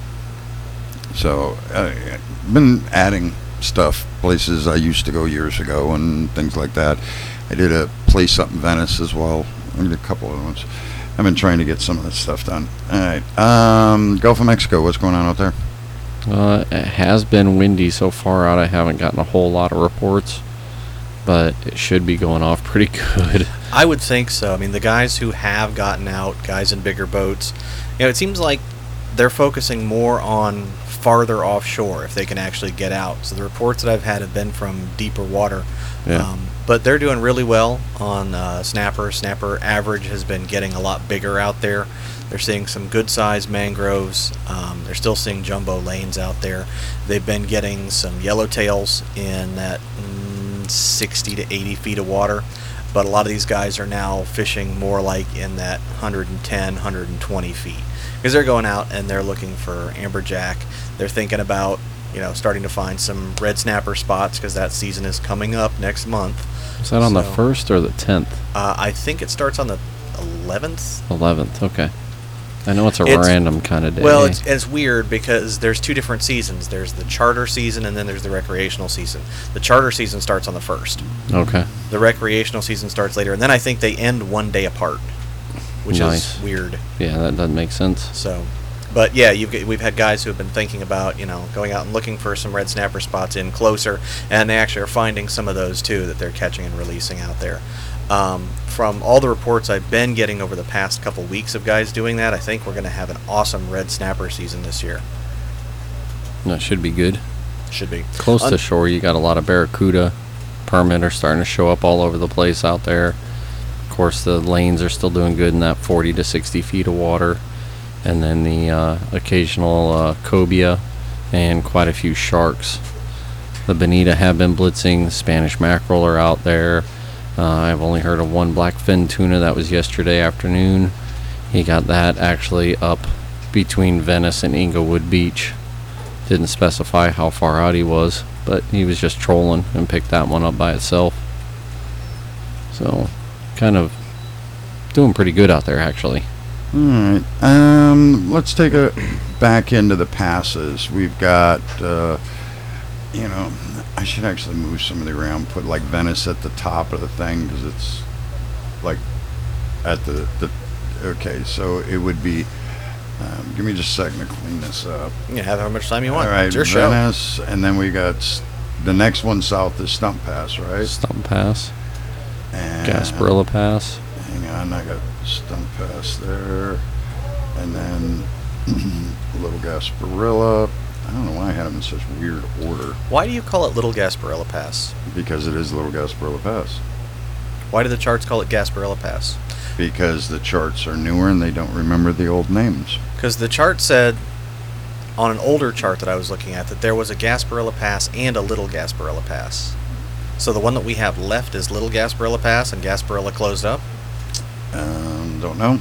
So, uh, I've been adding stuff, places I used to go years ago and things like that. I did a place up in Venice as well. I did a couple of ones. I've been trying to get some of this stuff done. All right. Um, Gulf of Mexico, what's going on out there? Uh, it has been windy so far out. I haven't gotten a whole lot of reports, but it should be going off pretty good. I would think so. I mean, the guys who have gotten out, guys in bigger boats, you know, it seems like they're focusing more on farther offshore if they can actually get out. So the reports that I've had have been from deeper water. Yeah. Um, but they're doing really well on uh, snapper. Snapper average has been getting a lot bigger out there. They're seeing some good-sized mangroves. Um, they're still seeing jumbo lanes out there. They've been getting some yellowtails in that mm, sixty to eighty feet of water. But a lot of these guys are now fishing more like in that one ten, one twenty feet. Because they're going out and they're looking for amberjack. They're thinking about, you know, starting to find some red snapper spots because that season is coming up next month. Is that on the So- first or the tenth? Uh, I think it starts on the eleventh. eleventh, okay. I know it's a It's- random kind of day. Well, it's, it's weird because there's two different seasons. There's the charter season and then there's the recreational season. The charter season starts on the first. Okay. The recreational season starts later, and then I think they end one day apart, which Nice. is weird. Yeah, that doesn't make sense. So, but yeah, you've got, we've had guys who have been thinking about, you know, going out and looking for some red snapper spots in closer, and they actually are finding some of those too that they're catching and releasing out there. Um, from all the reports I've been getting over the past couple weeks of guys doing that, I think we're going to have an awesome red snapper season this year. That should be good. Should be. Close Un- to shore, you got a lot of barracuda. Permit are starting to show up all over the place out there. Of course, the lanes are still doing good in that forty to sixty feet of water. And then the uh, occasional uh, cobia and quite a few sharks. The bonita have been blitzing. The Spanish mackerel are out there. Uh, I've only heard of one blackfin tuna. That was yesterday afternoon. He got that actually up between Venice and Inglewood Beach. Didn't specify how far out he was, but he was just trolling and picked that one up by itself. So, kind of doing pretty good out there, actually. All right. Um, let's take a back into the passes. We've got, uh, you know, I should actually move some of the around, put like Venice at the top of the thing because it's like at the, the, okay, so it would be, um, give me just a second to clean this up. You can have how much time you want. All right, It's your show. Venice, and then we got s- the next one south is Stump Pass, right? Stump Pass, And Gasparilla Pass. hang on, I got Stump Pass there, and then Little Gasparilla. I don't know why I had them in such weird order, Why do you call it Little Gasparilla Pass? because it is Little Gasparilla Pass. Why do the charts call it Gasparilla Pass? Because the charts are newer and they don't remember the old names. Because the chart said, on an older chart that I was looking at, that there was a Gasparilla Pass and a Little Gasparilla Pass. So the one that we have left is Little Gasparilla Pass and Gasparilla closed up? Um, don't know.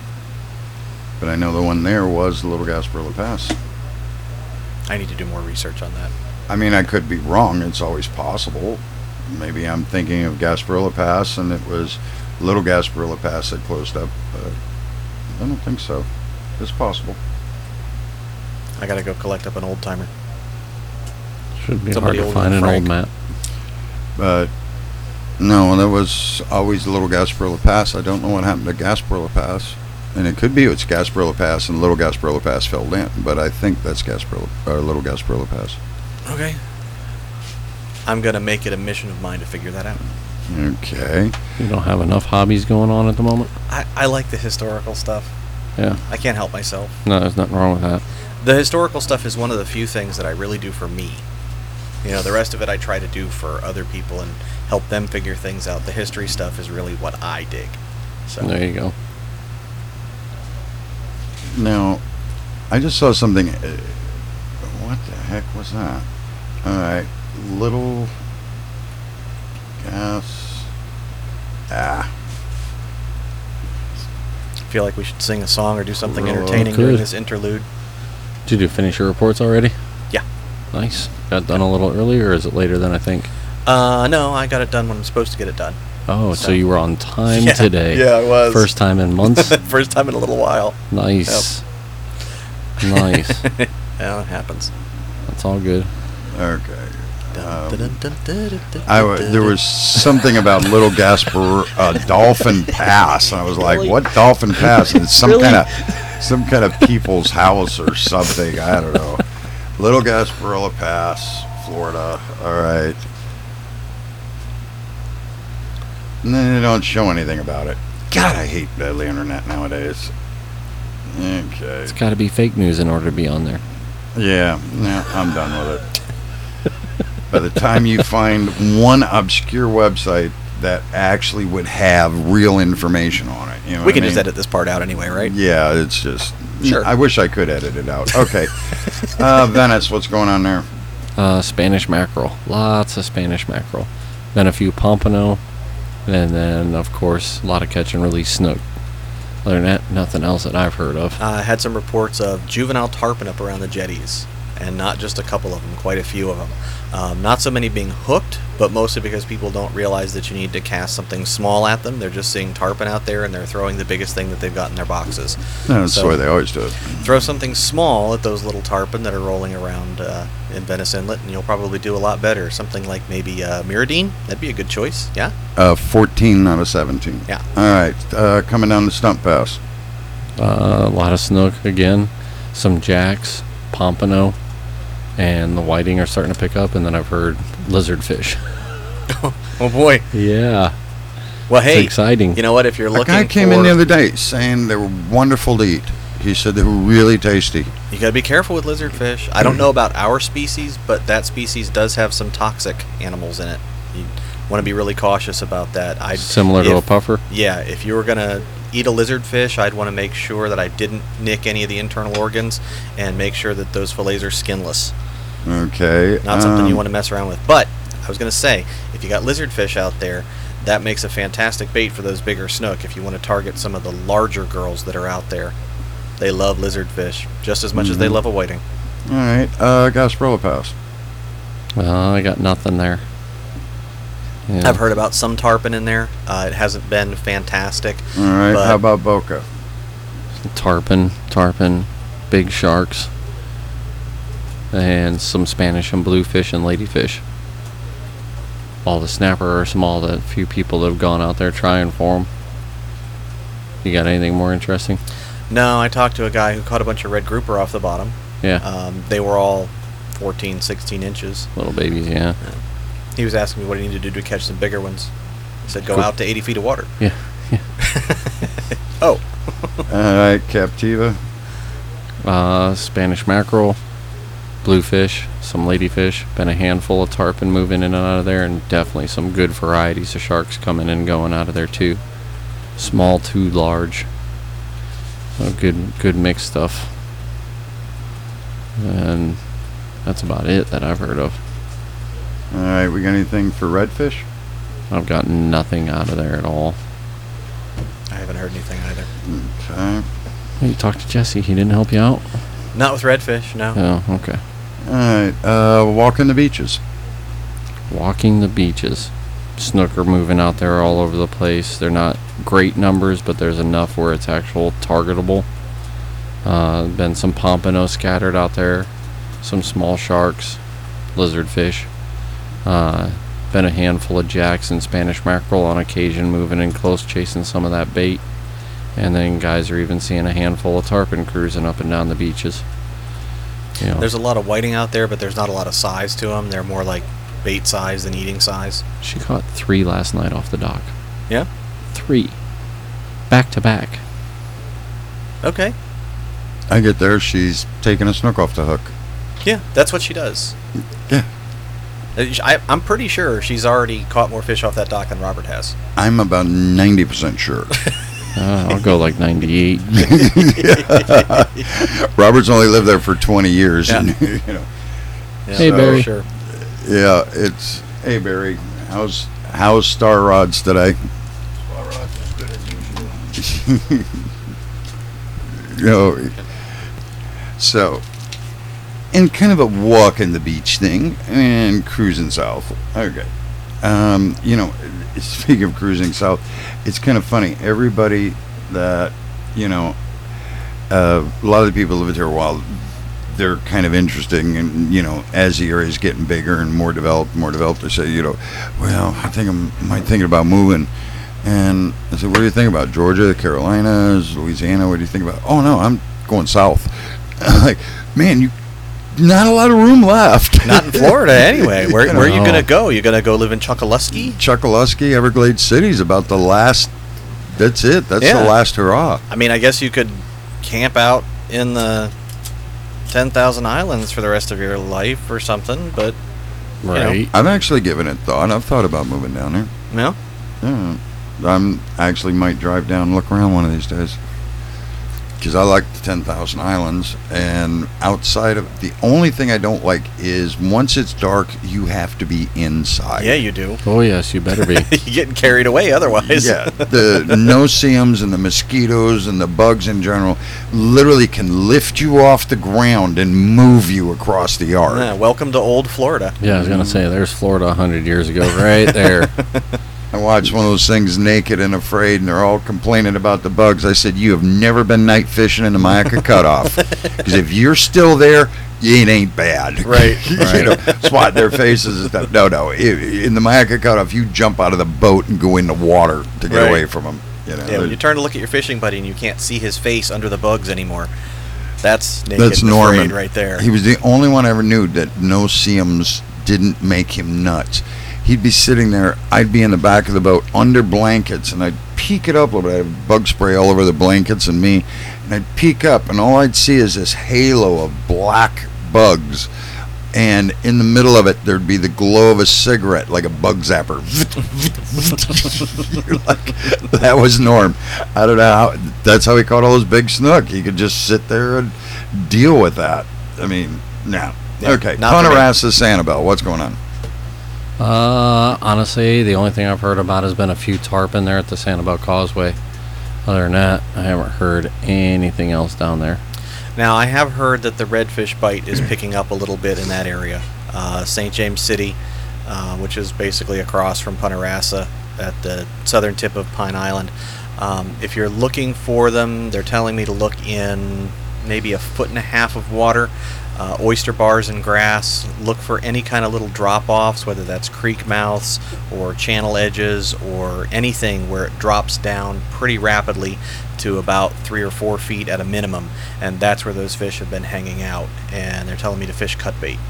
But I know the one there was Little Gasparilla Pass. I need to do more research on that. I mean, I could be wrong. It's always possible. Maybe I'm thinking of Gasparilla Pass and it was Little Gasparilla Pass that closed up. Uh, I don't think so. It's possible. I gotta go collect up an old timer. Should be Somebody hard to older find than an Frank. old map. But no, that was always Little Gasparilla Pass. I don't know what happened to Gasparilla Pass. And it could be it's Gasparilla Pass and Little Gasparilla Pass filled in. But I think that's Gasparilla, or Little Gasparilla Pass. Okay. I'm gonna make it a mission of mine to figure that out. Okay. You don't have enough hobbies going on at the moment? I, I like the historical stuff. Yeah. I can't help myself. No, there's nothing wrong with that. The historical stuff is one of the few things that I really do for me. You know, the rest of it I try to do for other people and help them figure things out. The history stuff is really what I dig. So There you go. Now, I just saw something. Uh, what the heck was that? All right. Little gas. Ah. I feel like we should sing a song or do something Well, entertaining could. during this interlude. Did you finish your reports already? Yeah. Nice. Got done a little earlier, or is it later than I think? Uh, no, I got it done when I'm supposed to get it done. Oh, so, So- you were on time Yeah, today. yeah, I was. First time in months? First time in a little while. Nice. Nice. Yeah, it happens. That's all good. Okay. Dun, Um, dun, dun, dun, dun, dun, dun, I w- dun, there dun. was something about Little Gaspar uh, Dolphin Pass, and I was like, Really? "What Dolphin Pass?" And it's some Really? kind of some kind of people's house or something. I don't know. Little Gasparilla Pass, Florida. All right. And then they don't show anything about it. God, I hate the internet nowadays. Okay. It's got to be fake news in order to be on there. Yeah, yeah, I'm done with it. By the time you find one obscure website that actually would have real information on it, you know We what can I just mean? edit this part out anyway, right? Yeah, it's just. Sure. I wish I could edit it out. Okay. uh, Venice, what's going on there? Uh, Spanish mackerel. Lots of Spanish mackerel. Then a few pompano. And then, of course, a lot of catch and release snook. Other than that, nothing else that I've heard of. Uh, I had some reports of juvenile tarpon up around the jetties, and not just a couple of them, quite a few of them. Um, not so many being hooked, but mostly because people don't realize that you need to cast something small at them. They're just seeing tarpon out there, and they're throwing the biggest thing that they've got in their boxes. No, that's So- the way they always do it. Throw something small at those little tarpon that are rolling around uh, in Venice Inlet, and you'll probably do a lot better. Something like maybe uh, Miradine. That'd be a good choice. Yeah. Uh, fourteen out of seventeen. Yeah. All right, uh, coming down the stump pass. Uh, a lot of snook again, some jacks, pompano, and the whiting are starting to pick up. And then I've heard lizardfish. Oh boy. Yeah, Well, hey, it's exciting. you know what? If you're A looking guy came for, in the other day saying they were wonderful to eat. He said they were really tasty. you gotta be careful with lizardfish. I don't know about our species, but that species does have some toxic animals in it. You want to be really cautious about that. I Similar to a if- puffer. Yeah, if you were gonna eat a lizardfish, I'd want to make sure that I didn't nick any of the internal organs, and make sure that those fillets are skinless. Okay. Not something you um, want to mess around with. But I was gonna say, if you got lizardfish out there, that makes a fantastic bait for those bigger snook. If you want to target some of the larger girls that are out there, they love lizardfish just as much as they Mhm. love a whiting. All right, uh, Gasparilla Pass. Uh, I got nothing there. Yeah. I've heard about some tarpon in there. Uh, it hasn't been fantastic. All right, But- how about Boca? tarpon, tarpon, big sharks, and some Spanish and bluefish and ladyfish. All the snapper are small. That few people that have gone out there trying for them. You got anything more interesting? No, I talked to a guy who caught a bunch of red grouper off the bottom. Yeah, Um, they were all fourteen, sixteen inches. little babies. Yeah, He was asking me what he needed to do to catch some bigger ones. He said, go Cool. out to eighty feet of water. yeah, yeah. Oh. All right, Captiva. Uh, Spanish mackerel, bluefish, some ladyfish. Been a handful of tarpon moving in and out of there, and definitely some good varieties of sharks coming in and going out of there too. Small to large. So good, good mixed stuff. And that's about it that I've heard of. All right, we got anything for redfish? I've got nothing out of there at all. I haven't heard anything either. Okay. Hey, you talked to Jesse. He didn't help you out? Not with redfish, no. Oh, okay. All right, uh, walking the beaches. Walking the beaches. Snook are moving out there all over the place. They're not great numbers, but there's enough where it's actual targetable. Uh, been some pompano scattered out there, some small sharks, lizardfish. Uh, been a handful of jacks and Spanish mackerel on occasion moving in close, chasing some of that bait. And then guys are even seeing a handful of tarpon cruising up and down the beaches. You know, There's a lot of whiting out there, but there's not a lot of size to them. They're more like bait size than eating size. she caught three last night off the dock. Yeah? Three. Back to back. Okay. I get there, she's taking a snook off the hook. Yeah, that's what she does. Yeah. Uh, sh- I, I'm pretty sure she's already caught more fish off that dock than Robert has. I'm about ninety percent sure. Uh, I'll go like ninety-eight. Robert's only lived there for twenty years. Yeah. And, you know, Yeah, Hey, for Barry. Sure. yeah, it's, hey, Barry, how's, how's Star Rods today? You know, so, and kind of a walk in the beach thing and cruising south. Okay. Um, you know, speaking of cruising south, it's kind of funny. Everybody that, you know, uh, a lot of the people who lived here a while, they're kind of interesting, and you know, as the area is getting bigger and more developed, more developed, they say, you know, well, I think I'm might thinking about moving. And I said, what do you think about Georgia, the Carolinas, Louisiana? What do you think about? Oh no, I'm going south. I'm like, man, you not a lot of room left. Not in Florida anyway. Where, You where are you know. going to go? You going to go live in Chokoloskee? Chokoloskee, Everglades City's about the last. That's it. That's Yeah. the last hurrah. I mean, I guess you could camp out in the ten thousand Islands for the rest of your life or something, but, Right. I've actually given it thought. I've thought about moving down there. no. Yeah. I'm actually might drive down and look around one of these days. because I like the ten thousand Islands, and outside of the only thing I don't like is once it's dark, you have to be inside. Yeah, you do. Oh yes, you better be. You're getting carried away otherwise. Yeah, the no-see-ums and the mosquitoes and the bugs in general literally can lift you off the ground and move you across the yard. Yeah, welcome to old Florida. Yeah, I was gonna say there's Florida a hundred years ago, right there. I watched one of those things, Naked and Afraid, and they're all complaining about the bugs. I said, you have never been night fishing in the Mayaca Cutoff. Because if you're still there, it ain't bad. Right, you right. know, swat their faces and stuff. No, no. i- In the Mayaca Cutoff, you jump out of the boat and go in the water to get Right. away from them. You know, Yeah, when you turn to look at your fishing buddy and you can't see his face under the bugs anymore, that's naked That's and Norman afraid right there. He was the only one I ever knew that no-see-ums didn't make him nuts. He'd be sitting there, I'd be in the back of the boat under blankets, and I'd peek it up a little bit. I'd have bug spray all over the blankets and me, and I'd peek up, and all I'd see is this halo of black bugs, and in the middle of it, there'd be the glow of a cigarette, like a bug zapper. You're like, that was Norm. I don't know how, that's how he caught all those big snook. He could just sit there and deal with that. I mean, no. Yeah, Okay, not for me. Ponderassa, Sanibel, what's going on? Uh, honestly, the only thing I've heard about has been a few tarpon there at the Sanibel Causeway. Other than that, I haven't heard anything else down there. Now, I have heard that the redfish bite is picking up a little bit in that area. Uh, Saint James City, uh, which is basically across from Ponderassa at the southern tip of Pine Island. Um, if you're looking for them, they're telling me to look in maybe a foot and a half of water. Uh, oyster bars and grass. Look for any kind of little drop-offs, whether that's creek mouths or channel edges or anything where it drops down pretty rapidly to about three or four feet at a minimum, and that's where those fish have been hanging out. And they're telling me to fish cut bait.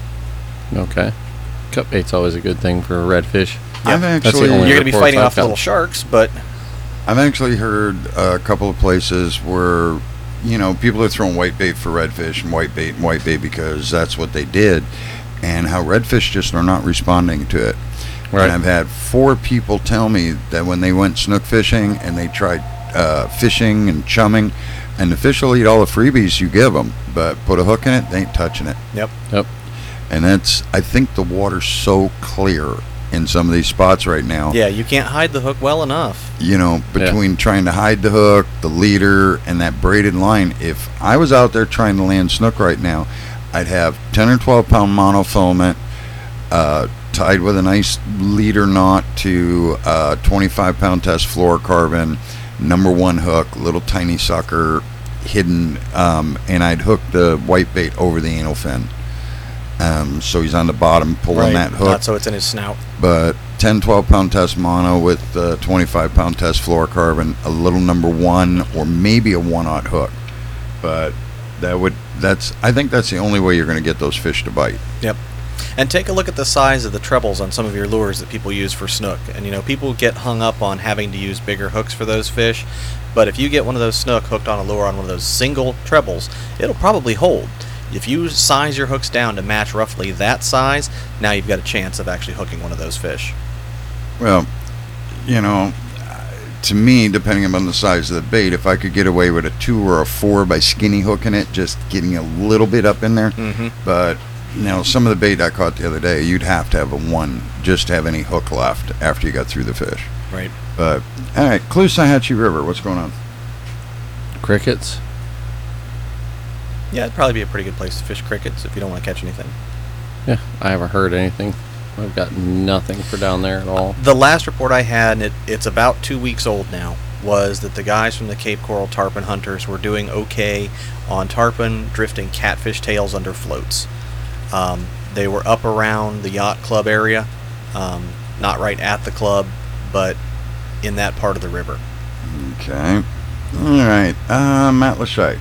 Okay. Cut bait's always a good thing for redfish. I've That's the actually, only You're going to be reports fighting I've off the got. little sharks, but I've actually heard a couple of places where, you know, people are throwing white bait for redfish and white bait and white bait because that's what they did, and how redfish just are not responding to it. Right. And I've had four people tell me that when they went snook fishing and they tried uh, fishing and chumming, and the fish will eat all the freebies you give them, but put a hook in it, they ain't touching it. yep. Yep. And that's, I think the water's so clear in some of these spots right now. Yeah, you can't hide the hook well enough. You know, between trying to hide the hook, the leader, and that braided line. If I was out there trying to land snook right now, I'd have ten or twelve pound monofilament uh, tied with a nice leader knot to uh, twenty-five pound test fluorocarbon, number one hook, little tiny sucker hidden, um, and I'd hook the white bait over the anal fin. Um, so he's on the bottom pulling Right, that hook. not so it's in his snout. But ten, twelve pound test mono with uh, twenty-five pound test fluorocarbon, a little number one, or maybe a one-aught hook. But that would, that's, I think that's the only way you're going to get those fish to bite. Yep. And take a look at the size of the trebles on some of your lures that people use for snook. And you know, people get hung up on having to use bigger hooks for those fish. But if you get one of those snook hooked on a lure on one of those single trebles, it'll probably hold. If you size your hooks down to match roughly that size, now you've got a chance of actually hooking one of those fish. Well, you know, to me, depending upon the size of the bait, if I could get away with a two or a four by skinny hooking it, just getting a little bit up in there. Mm-hmm. But, you know, some of the bait I caught the other day, you'd have to have a one just to have any hook left after you got through the fish. Right. But, all right, Clusahatchee River, what's going on? Crickets. Yeah, it'd probably be a pretty good place to fish crickets if you don't want to catch anything. Yeah, I haven't heard anything. I've got nothing for down there at all. The last report I had, and it, it's about two weeks old now, was that the guys from the Cape Coral Tarpon Hunters were doing okay on tarpon drifting catfish tails under floats. Um, they were up around the yacht club area, um, not right at the club, but in that part of the river. Okay. All right. Uh, Matt Lachey.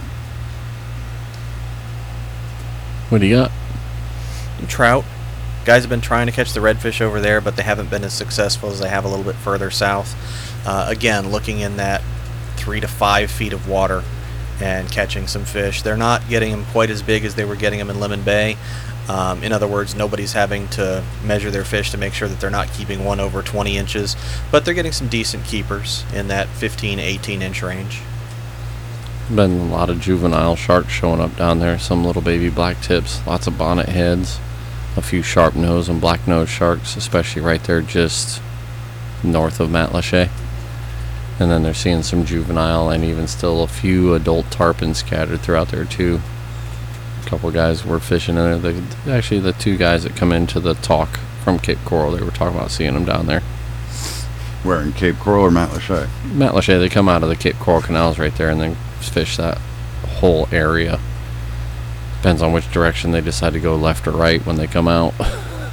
What do you got? Trout. Guys have been trying to catch the redfish over there, but they haven't been as successful as they have a little bit further south. Uh, again, looking in that three to five feet of water and catching some fish. They're not getting them quite as big as they were getting them in Lemon Bay. Um, in other words, nobody's having to measure their fish to make sure that they're not keeping one over twenty inches, but they're getting some decent keepers in that fifteen, eighteen inch range. Been a lot of juvenile sharks showing up down there. Some little baby black tips, lots of bonnet heads, a few sharp nose and black nose sharks, especially right there just north of Matlacha. And then they're seeing some juvenile and even still a few adult tarpon scattered throughout there too. A couple guys were fishing in there. The, actually, the two guys that come into the talk from Cape Coral, they were talking about seeing them down there. Where, in Cape Coral or Matlacha? Matlacha, they come out of the Cape Coral canals right there and then fish that whole area. Depends on which direction they decide to go, left or right, when they come out. I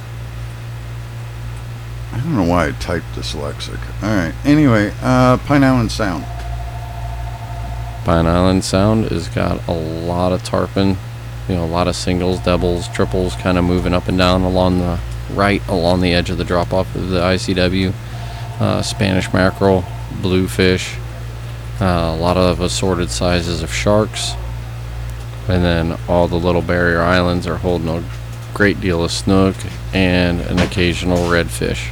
don't know why I typed dyslexic. Alright, anyway, uh, Pine Island Sound. Pine Island Sound has got a lot of tarpon, you know, a lot of singles, doubles, triples, kind of moving up and down along the right, along the edge of the drop off of the I C W. Uh, Spanish mackerel, bluefish, uh, a lot of assorted sizes of sharks, and then all the little barrier islands are holding a great deal of snook and an occasional redfish.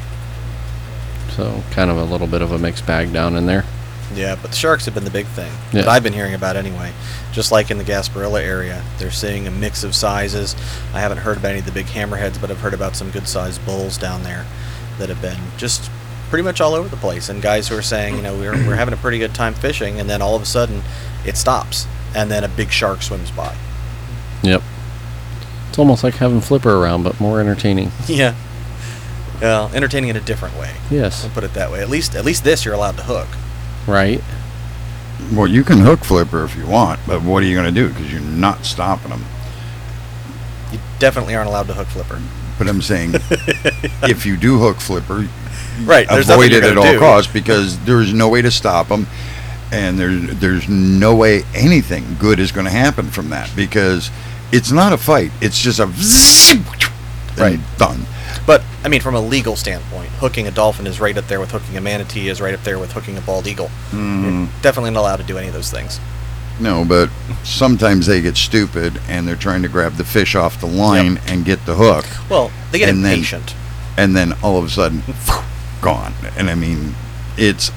So kind of a little bit of a mixed bag down in there. Yeah, but the sharks have been the big thing Yeah. that I've been hearing about anyway. Just like in the Gasparilla area, they're seeing a mix of sizes. I haven't heard about any of the big hammerheads, but I've heard about some good-sized bulls down there that have been just pretty much all over the place. And guys who are saying, you know, we're we're having a pretty good time fishing, and then all of a sudden it stops, and then a big shark swims by. Yep. It's almost like having Flipper around, but more entertaining. Yeah. Well, entertaining in a different way. Yes. I'll put it that way. At least, at least this you're allowed to hook. Right? Well, you can hook Flipper if you want, but what are you going to do? Because you're not stopping them. You definitely aren't allowed to hook Flipper. But I'm saying, if you do hook Flipper, Right. There's nothing avoid you're it at gonna all do. costs, because there's no way to stop them, and there's there's no way anything good is going to happen from that, because it's not a fight. It's just a zip, and Right. done. But, I mean, from a legal standpoint, hooking a dolphin is right up there with hooking a manatee, is right up there with hooking a bald eagle. Mm. You're definitely not allowed to do any of those things. No, but sometimes they get stupid and they're trying to grab the fish off the line Yep. and get the hook, Well, they get And then- impatient. and then all of a sudden, gone. And I mean, it's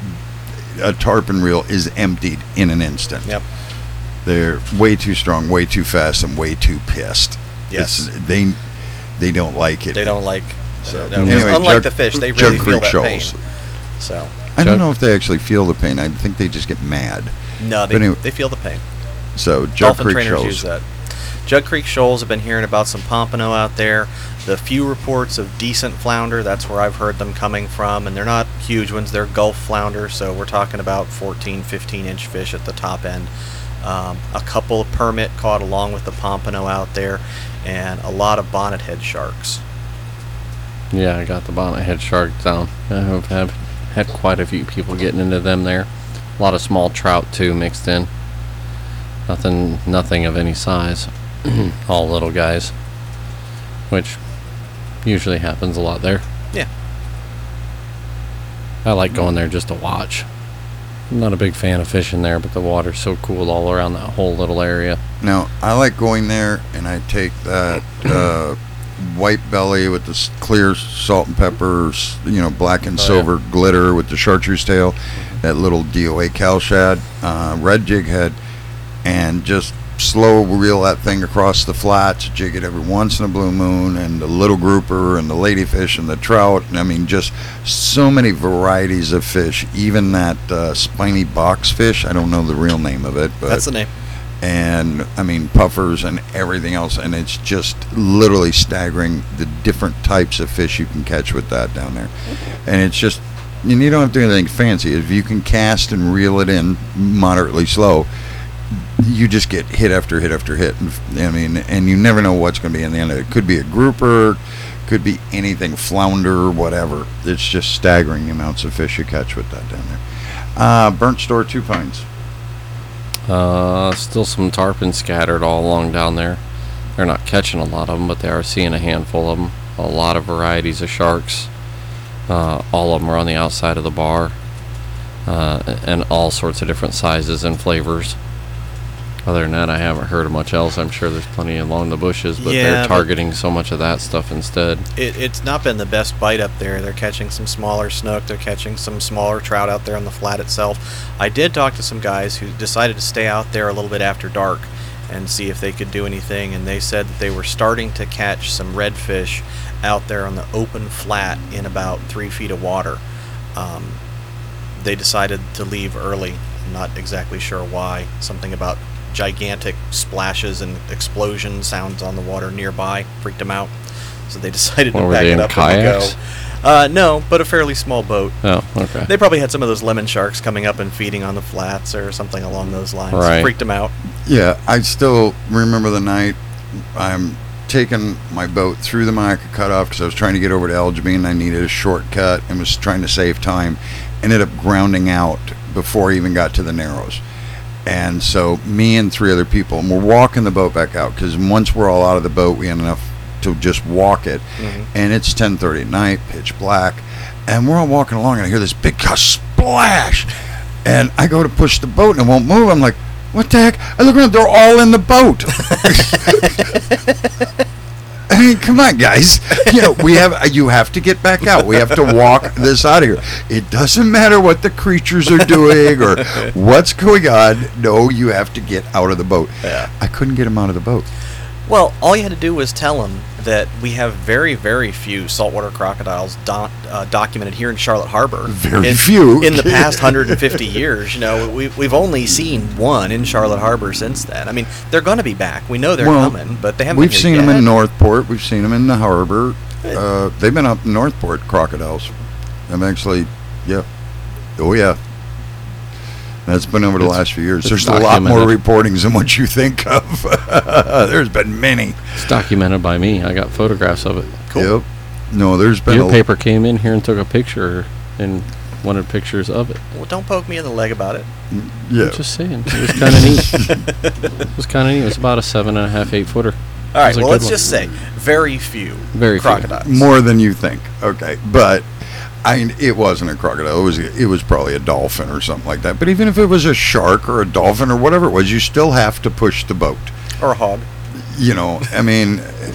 a tarpon reel is emptied in an instant. Yep. They're way too strong, way too fast, and way too pissed. Yes. It's, they they don't like it. They don't like... So, no, 'cause anyway, unlike Jug- the fish, they Jug really feel Creek that pain. shoals. So, I Jug- don't know if they actually feel the pain. I think they just get mad. no, they, But anyway- they feel the pain. So Jug Dolphin Creek trainers shoals. use that. Jug Creek shoals, have been hearing about some pompano out there. The few reports of decent flounder, that's where I've heard them coming from, and they're not huge ones, they're Gulf flounder, so we're talking about fourteen, fifteen inch fish at the top end. Um, a couple of permit caught along with the pompano out there, and a lot of bonnet head sharks. Yeah, I got the bonnet head shark down. I have, have had quite a few people getting into them there. A lot of small trout too mixed in. Nothing, nothing of any size. All little guys, which usually happens a lot there. Yeah. I like going there just to watch. I'm not a big fan of fishing there, but the water's so cool all around that whole little area. Now, I like going there, and I take that uh, white belly with the s- clear salt and pepper, s- you know, black and Oh, silver glitter with the chartreuse tail, that little D O A cow shad, uh, red jig head, and just slow reel that thing across the flats, jig it every once in a blue moon, and the little grouper and the ladyfish and the trout. And I mean, just so many varieties of fish. Even that uh, spiny box fish, I don't know the real name of it, but That's the name. and I mean puffers and everything else, and it's just literally staggering the different types of fish you can catch with that down there. And it's just, and you don't have to do anything fancy. If you can cast and reel it in moderately slow, you just get hit after hit after hit. And, I mean, and you never know what's going to be in the end of it. It could be a grouper, could be anything, flounder, whatever. It's just staggering the amounts of fish you catch with that down there. Uh, Burnt Store, Two Pines. Uh, still some tarpon scattered all along down there. They're not catching a lot of them, but they are seeing a handful of them. A lot of varieties of sharks. Uh, all of them are on the outside of the bar, uh, and all sorts of different sizes and flavors. Other than that, I haven't heard of much else. I'm sure there's plenty along the bushes, but Yeah, they're but- targeting so much of that stuff instead. It, it's not been the best bite up there. They're catching some smaller snook. They're catching some smaller trout out there on the flat itself. I did talk to some guys who decided to stay out there a little bit after dark and see if they could do anything, and they said that they were starting to catch some redfish out there on the open flat in about three feet of water. Um, they decided to leave early. I'm not exactly sure why. Something about gigantic splashes and explosion sounds on the water nearby freaked them out, so they decided What to were back they it in, up kayaks? and go. Uh, no, but a fairly small boat. Oh, okay. They probably had some of those lemon sharks coming up and feeding on the flats or something along those lines. Right. Freaked them out. Yeah, I still remember the night I'm taking my boat through the Mayaca cutoff because I was trying to get over to Algebine and I needed a shortcut and was trying to save time. Ended up grounding out before I even got to the Narrows. And so me and three other people, and we're walking the boat back out because once we're all out of the boat, we had enough to just walk it. Mhm. And it's ten thirty at night, pitch black, and we're all walking along, and I hear this big splash, and I go to push the boat, and it won't move. I'm like, what the heck? I look around, they're all in the boat. I mean, come on, guys. You know, we have. You have to get back out. We have to walk this out of here. It doesn't matter what the creatures are doing or what's going on. No, you have to get out of the boat. Yeah. I couldn't get him out of the boat. Well, all you had to do was tell them that we have very, very few saltwater crocodiles do- uh, documented here in Charlotte Harbor. Very in, few. in the past one hundred fifty years. You know, we, we've only seen one in Charlotte Harbor since then. I mean, they're going to be back. We know they're Well, coming, but they haven't. We've been seen here them in yet. Northport. We've seen them in the harbor. Uh, they've been up in Northport, crocodiles. I'm actually, yeah. Oh, yeah. That's been over the It's- last few years. it's There's a lot more documented. reportings than what you think of. There's been many. It's documented by me. I got photographs of it. Cool. Yep. No, there's been Your a, paper came in here and took a picture and wanted pictures of it. Well, don't poke me in the leg about it. yeah. I'm just saying. It was kind of neat. It was kind of neat. It was about a seven and a half, eight footer. All right. It was a Well, good let's one. just say very few Very few. crocodiles. More than you think. Okay, but I mean, it wasn't a crocodile. It was it was probably a dolphin or something like that. But even if it was a shark or a dolphin or whatever it was, you still have to push the boat. or a hog. You know, I mean,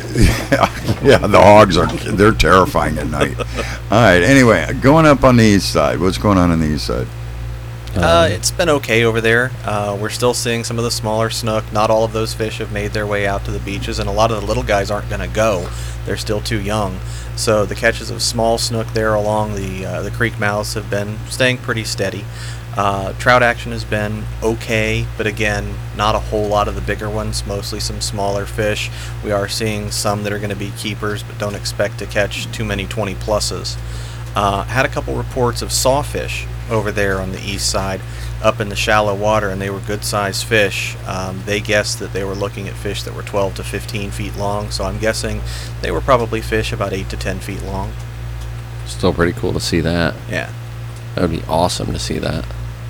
yeah, the hogs are they're terrifying at night. All right. Anyway, going up on the east side. What's going on on the east side? Uh, Um, it's been okay over there. Uh, we're still seeing some of the smaller snook. Not all of those fish have made their way out to the beaches, and a lot of the little guys aren't going to go. They're still too young. So the catches of small snook there along the uh, the creek mouths have been staying pretty steady. Uh, trout action has been okay, but again, not a whole lot of the bigger ones, mostly some smaller fish. We are seeing some that are going to be keepers, but don't expect to catch too many twenty pluses. Uh, had a couple reports of sawfish over there on the east side, up in the shallow water, and they were good-sized fish. Um, they guessed that they were looking at fish that were twelve to fifteen feet long, so I'm guessing they were probably fish about eight to ten feet long. Still pretty cool to see that. Yeah. That would be awesome to see that.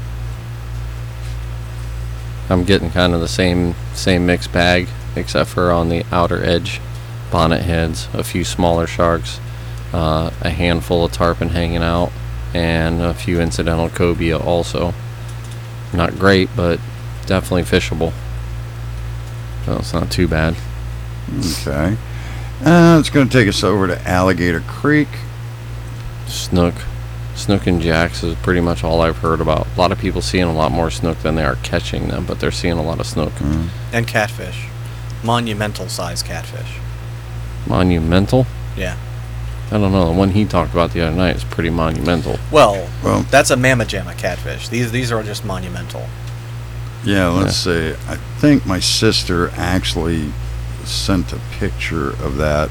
I'm getting kind of the same same mixed bag, except for on the outer edge, bonnet heads, a few smaller sharks, uh, a handful of tarpon hanging out, and a few incidental cobia also. Not great, but definitely fishable. So it's not too bad. Okay. Uh, it's going to take us over to Alligator Creek. Snook. Snook and jacks is pretty much all I've heard about. A lot of people seeing a lot more snook than they are catching them, but they're seeing a lot of snook. Mm. And catfish. Monumental size catfish. Monumental? Yeah. I don't know. The one he talked about the other night is pretty monumental. Well, Well, that's a mamma jamma catfish. These these are just monumental. yeah, let's see. I think my sister actually sent a picture of that.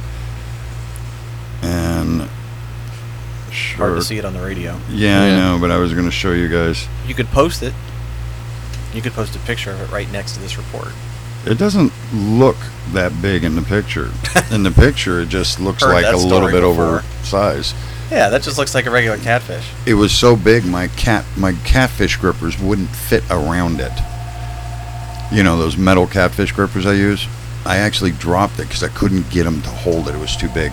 And sure. Hard to see it on the radio. Yeah, I Yeah. know, but I was going to show you guys. You could post it. You could post a picture of it right next to this report. It doesn't look that big in the picture. In the picture, it just looks Heard like that a little story bit before. oversized. Yeah, that just looks like a regular catfish. It was so big, my cat, my catfish grippers wouldn't fit around it. You know those metal catfish grippers I use. I actually dropped it because I couldn't get them to hold it. It was too big.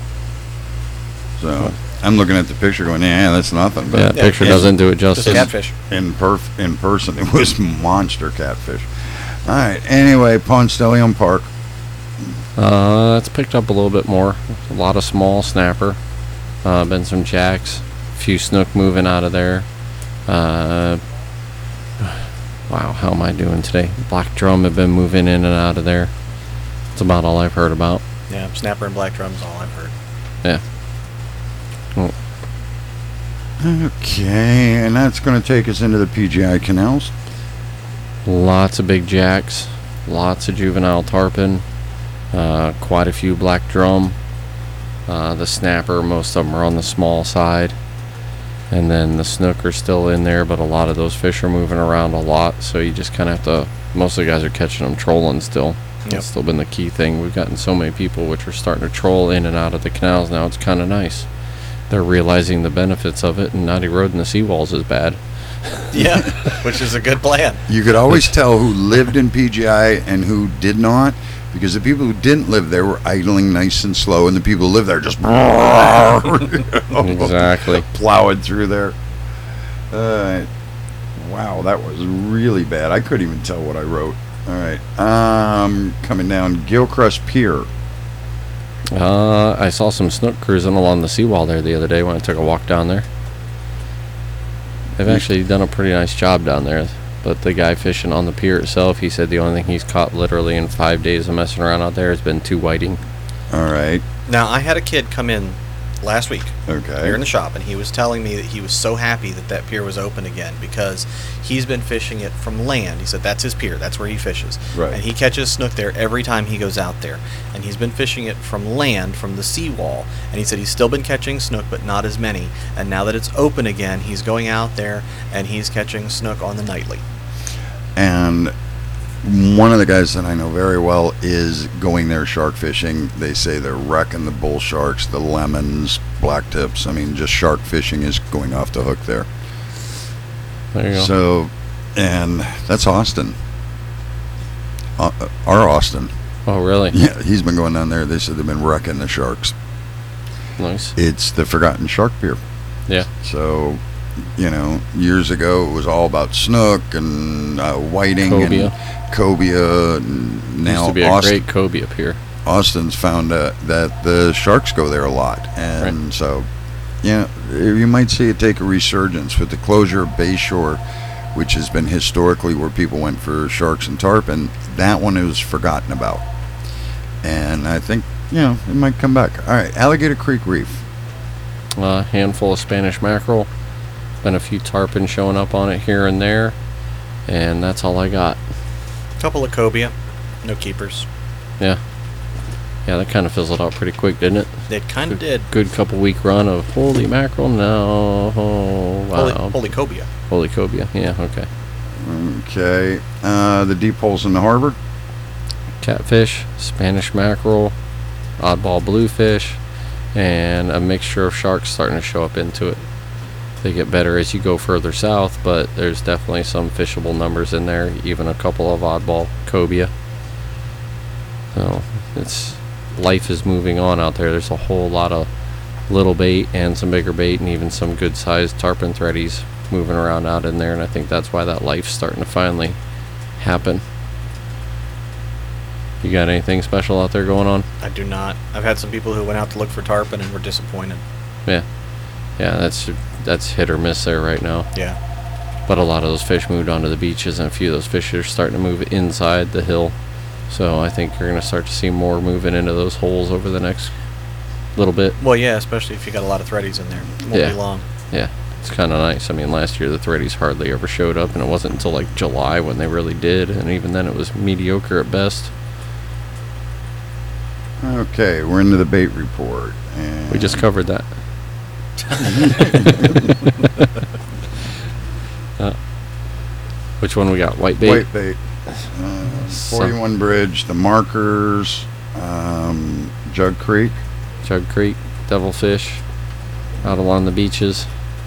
So I'm looking at the picture, going, "Yeah, that's nothing." But Yeah, Yeah, picture yeah. doesn't do it Just justice. catfish. in perf in person, it was monster catfish. All right. Anyway, Ponce de Leon Park. Uh, it's picked up a little bit more. A lot of small snapper. Uh, been some jacks. A few snook moving out of there. Uh, wow, how am I doing today? Black drum have been moving in and out of there. That's about all I've heard about. Yeah, snapper and black drum's all I've heard. Yeah. Well, Okay, and that's going to take us into the P G I canals. lots of big jacks. Lots of juvenile tarpon. Uh, quite a few black drum. Uh, the snapper, most of them are on the small side. And then the snook are still in there, but a lot of those fish are moving around a lot, so you just kind of have to, most of the guys are catching them trolling still. Yep. That's still been the key thing. We've gotten so many people which are starting to troll in and out of the canals now. It's kind of nice. They're realizing the benefits of it and not eroding the seawalls as bad. Yeah, which is a good plan. You could always tell who lived in P G I and who did not, because the people who didn't live there were idling nice and slow, and the people who lived there just Exactly. plowing through there. Uh, wow, that was really bad. I couldn't even tell what I wrote. All right, um, coming down Gilcrest Pier. Uh, I saw some snook cruising along the seawall there the other day when I took a walk down there. They've actually done a pretty nice job down there. But the guy fishing on the pier itself, he said the only thing he's caught literally in five days of messing around out there has been two whiting. All right, Now, I had a kid come in last week okay. here in the shop, and he was telling me that he was so happy that that pier was open again because he's been fishing it from land. He said that's his pier, that's where he fishes. Right. And he catches snook there every time he goes out there. And he's been fishing it from land, from the seawall. And he said he's still been catching snook, but not as many. And now that it's open again, he's going out there and he's catching snook on the nightly. And one of the guys that I know very well is going there shark fishing. They say they're wrecking the bull sharks, the lemons, black tips. I mean, just shark fishing is going off the hook there. There you go. So, and that's Austin. Uh, our Austin. Oh, really? Yeah, he's been going down there. They said they've been wrecking the sharks. Nice. It's the Forgotten Shark Pier. Yeah. So, you know, years ago it was all about snook and uh, whiting Cobia. and cobia. And now Used to be a Austin, great cobia pier. Austin's found uh, that the sharks go there a lot, and Right. so yeah, you might see it take a resurgence with the closure of Bayshore, which has been historically where people went for sharks and tarpon. That one is forgotten about, and I think you know it might come back. All right, Alligator Creek Reef. A uh, handful of Spanish mackerel. Been a few tarpon showing up on it here and there. And that's all I got. Couple of cobia, no keepers. Yeah. Yeah, that kind of fizzled out pretty quick, didn't it? It kind of Good- did. Good couple week run of holy mackerel. No. Oh, wow. Holy, holy cobia. Holy cobia. Yeah, okay. Okay, uh, the deep holes in the harbor. Catfish, Spanish mackerel, oddball bluefish, and a mixture of sharks starting to show up into it. They get better as you go further south, but there's definitely some fishable numbers in there, even a couple of oddball cobia. So it's life is moving on out there. There's a whole lot of little bait and some bigger bait and even some good sized tarpon threadies moving around out in there, and I think that's why that life's starting to finally happen. You got anything special out there going on? I do not. I've had some people who went out to look for tarpon and were disappointed. Yeah. Yeah, that's that's hit or miss there right now. Yeah. But a lot of those fish moved onto the beaches, and a few of those fish are starting to move inside the hill. So I think you're going to start to see more moving into those holes over the next little bit. Well, yeah, especially if you got a lot of threadies in there. It won't Yeah. be long. Yeah, it's kind of nice. I mean, last year the threadies hardly ever showed up, and it wasn't until like July when they really did, and even then it was mediocre at best. Okay, we're into the bait report. And We just covered that. uh, which one we got? White bait? white bait. Uh, forty-one Bridge, the markers, um, Jug Creek. Jug Creek, devilfish, out along the beaches.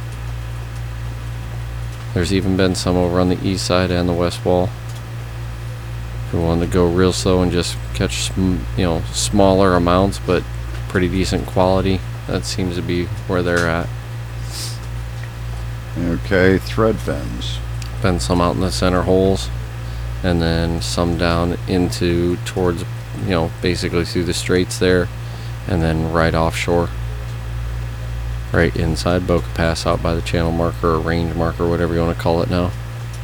There's even been some over on the east side and the west wall. If we wanted to go real slow and just catch sm- you know, smaller amounts but pretty decent quality, that seems to be where they're at. Okay, thread fins. Been some out in the center holes. and then some down into towards, you know, basically through the straits there, and then right offshore, right inside Boca Pass, out by the channel marker or range marker, whatever you want to call it now.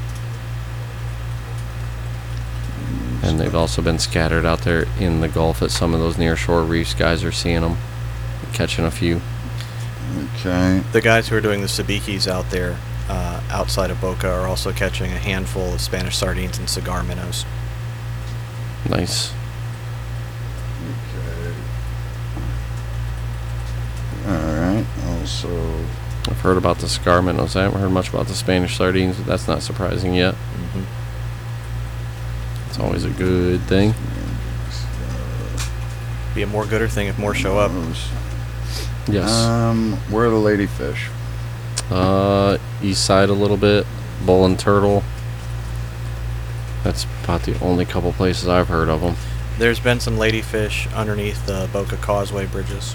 And they've also been scattered out there in the Gulf at some of those near shore reefs. Guys are seeing them, catching a few. Okay. The guys who are doing the sabikis out there uh, outside of Boca are also catching a handful of Spanish sardines and cigar minnows. Nice. Okay. Alright, also... I've heard about the cigar minnows. I haven't heard much about the Spanish sardines, but that's not surprising yet. Mm-hmm. It's always a good thing. Be a more gooder thing if more show up. Yes. Um, where are the ladyfish? Uh, east side a little bit. Bull and turtle. That's about the only couple places I've heard of them. There's been some ladyfish underneath the Boca Causeway bridges.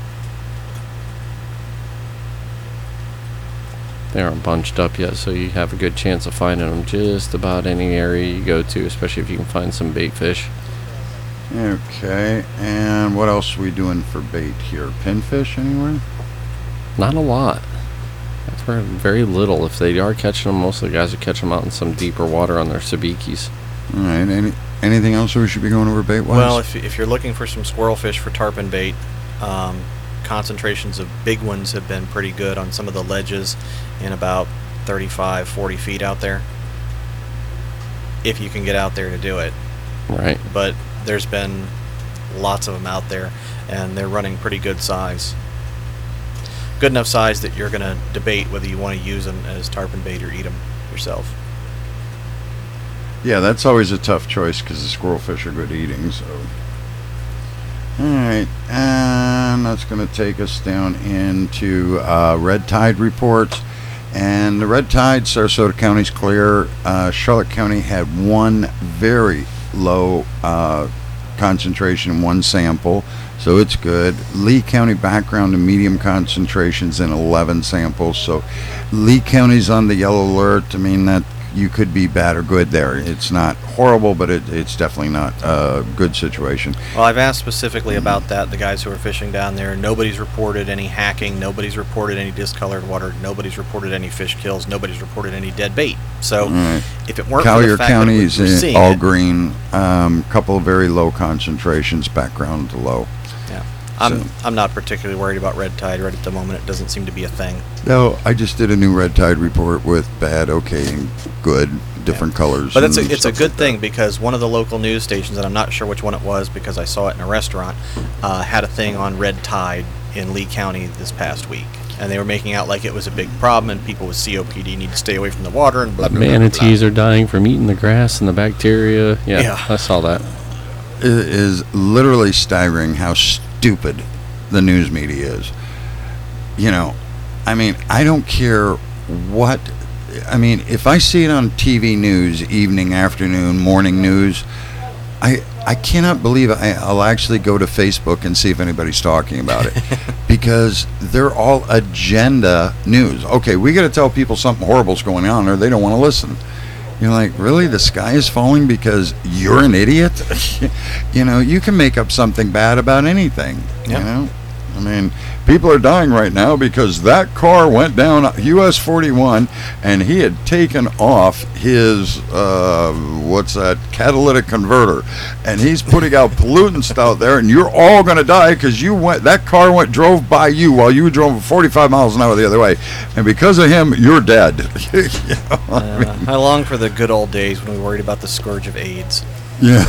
They aren't bunched up yet, so you have a good chance of finding them just about any area you go to, especially if you can find some bait fish. Okay, and what else are we doing for bait here? Pinfish anywhere? Not a lot. I've heard very little. If they are catching them, most of the guys are catching them out in some deeper water on their sabikis. All right, any, anything else we should be going over bait-wise? Well, if, if you're looking for some squirrel fish for tarpon bait, um, concentrations of big ones have been pretty good on some of the ledges in about thirty-five, forty feet out there. If you can get out there to do it. Right. But there's been lots of them out there, and they're running pretty good size. Good enough size that you're going to debate whether you want to use them as tarpon bait or eat them yourself. Yeah, that's always a tough choice because the squirrel fish are good eating, so... Alright, and that's going to take us down into uh, red tide reports. And the red tide, Sarasota County's clear. Uh, Charlotte County had one very low uh, concentration, one sample, so it's good. Lee County background and medium concentrations in eleven samples, so Lee County's on the yellow alert. I mean, that you could be bad or good there. It's not horrible, but it, it's definitely not a good situation. Well, I've asked specifically about that, the guys who are fishing down there. Nobody's reported any hacking. Nobody's reported any discolored water. Nobody's reported any fish kills. Nobody's reported any dead bait. So Right. if it weren't Collier for the fact County that is we're in seeing all it, green, um, couple of very low concentrations, background to low. yeah, I'm, So- I'm not particularly worried about red tide right at the moment. It doesn't seem to be a thing. No, I just did a new red tide report with bad, okay, and good, different colors. But it's a, and it's a stuff good like thing that. because one of the local news stations, and I'm not sure which one it was because I saw it in a restaurant, uh, had a thing on red tide in Lee County this past week. And they were making out like it was a big problem and people with C O P D need to stay away from the water and blah, blah, blah, blah, blah. Manatees are dying from eating the grass and the bacteria. Yeah, Yeah. I saw that. It is literally staggering how stupid the news media is. You know, I mean, I don't care what... I mean, if I see it on T V news, evening, afternoon, morning news, I I cannot believe I, I'll actually go to Facebook and see if anybody's talking about it. Because they're all agenda news. Okay, we got to tell people something horrible's going on or they don't want to listen. You're like, really? The sky is falling because you're an idiot? You know, you can make up something bad about anything. Yep. You know? I mean, people are dying right now because that car went down U S forty-one and he had taken off his, uh, what's that, catalytic converter. And he's putting out pollutants out there and you're all going to die because you went, that car went, drove by you while you drove forty-five miles an hour the other way. And because of him, you're dead. You know, I Uh, mean, I long for the good old days when we worried about the scourge of AIDS. yeah.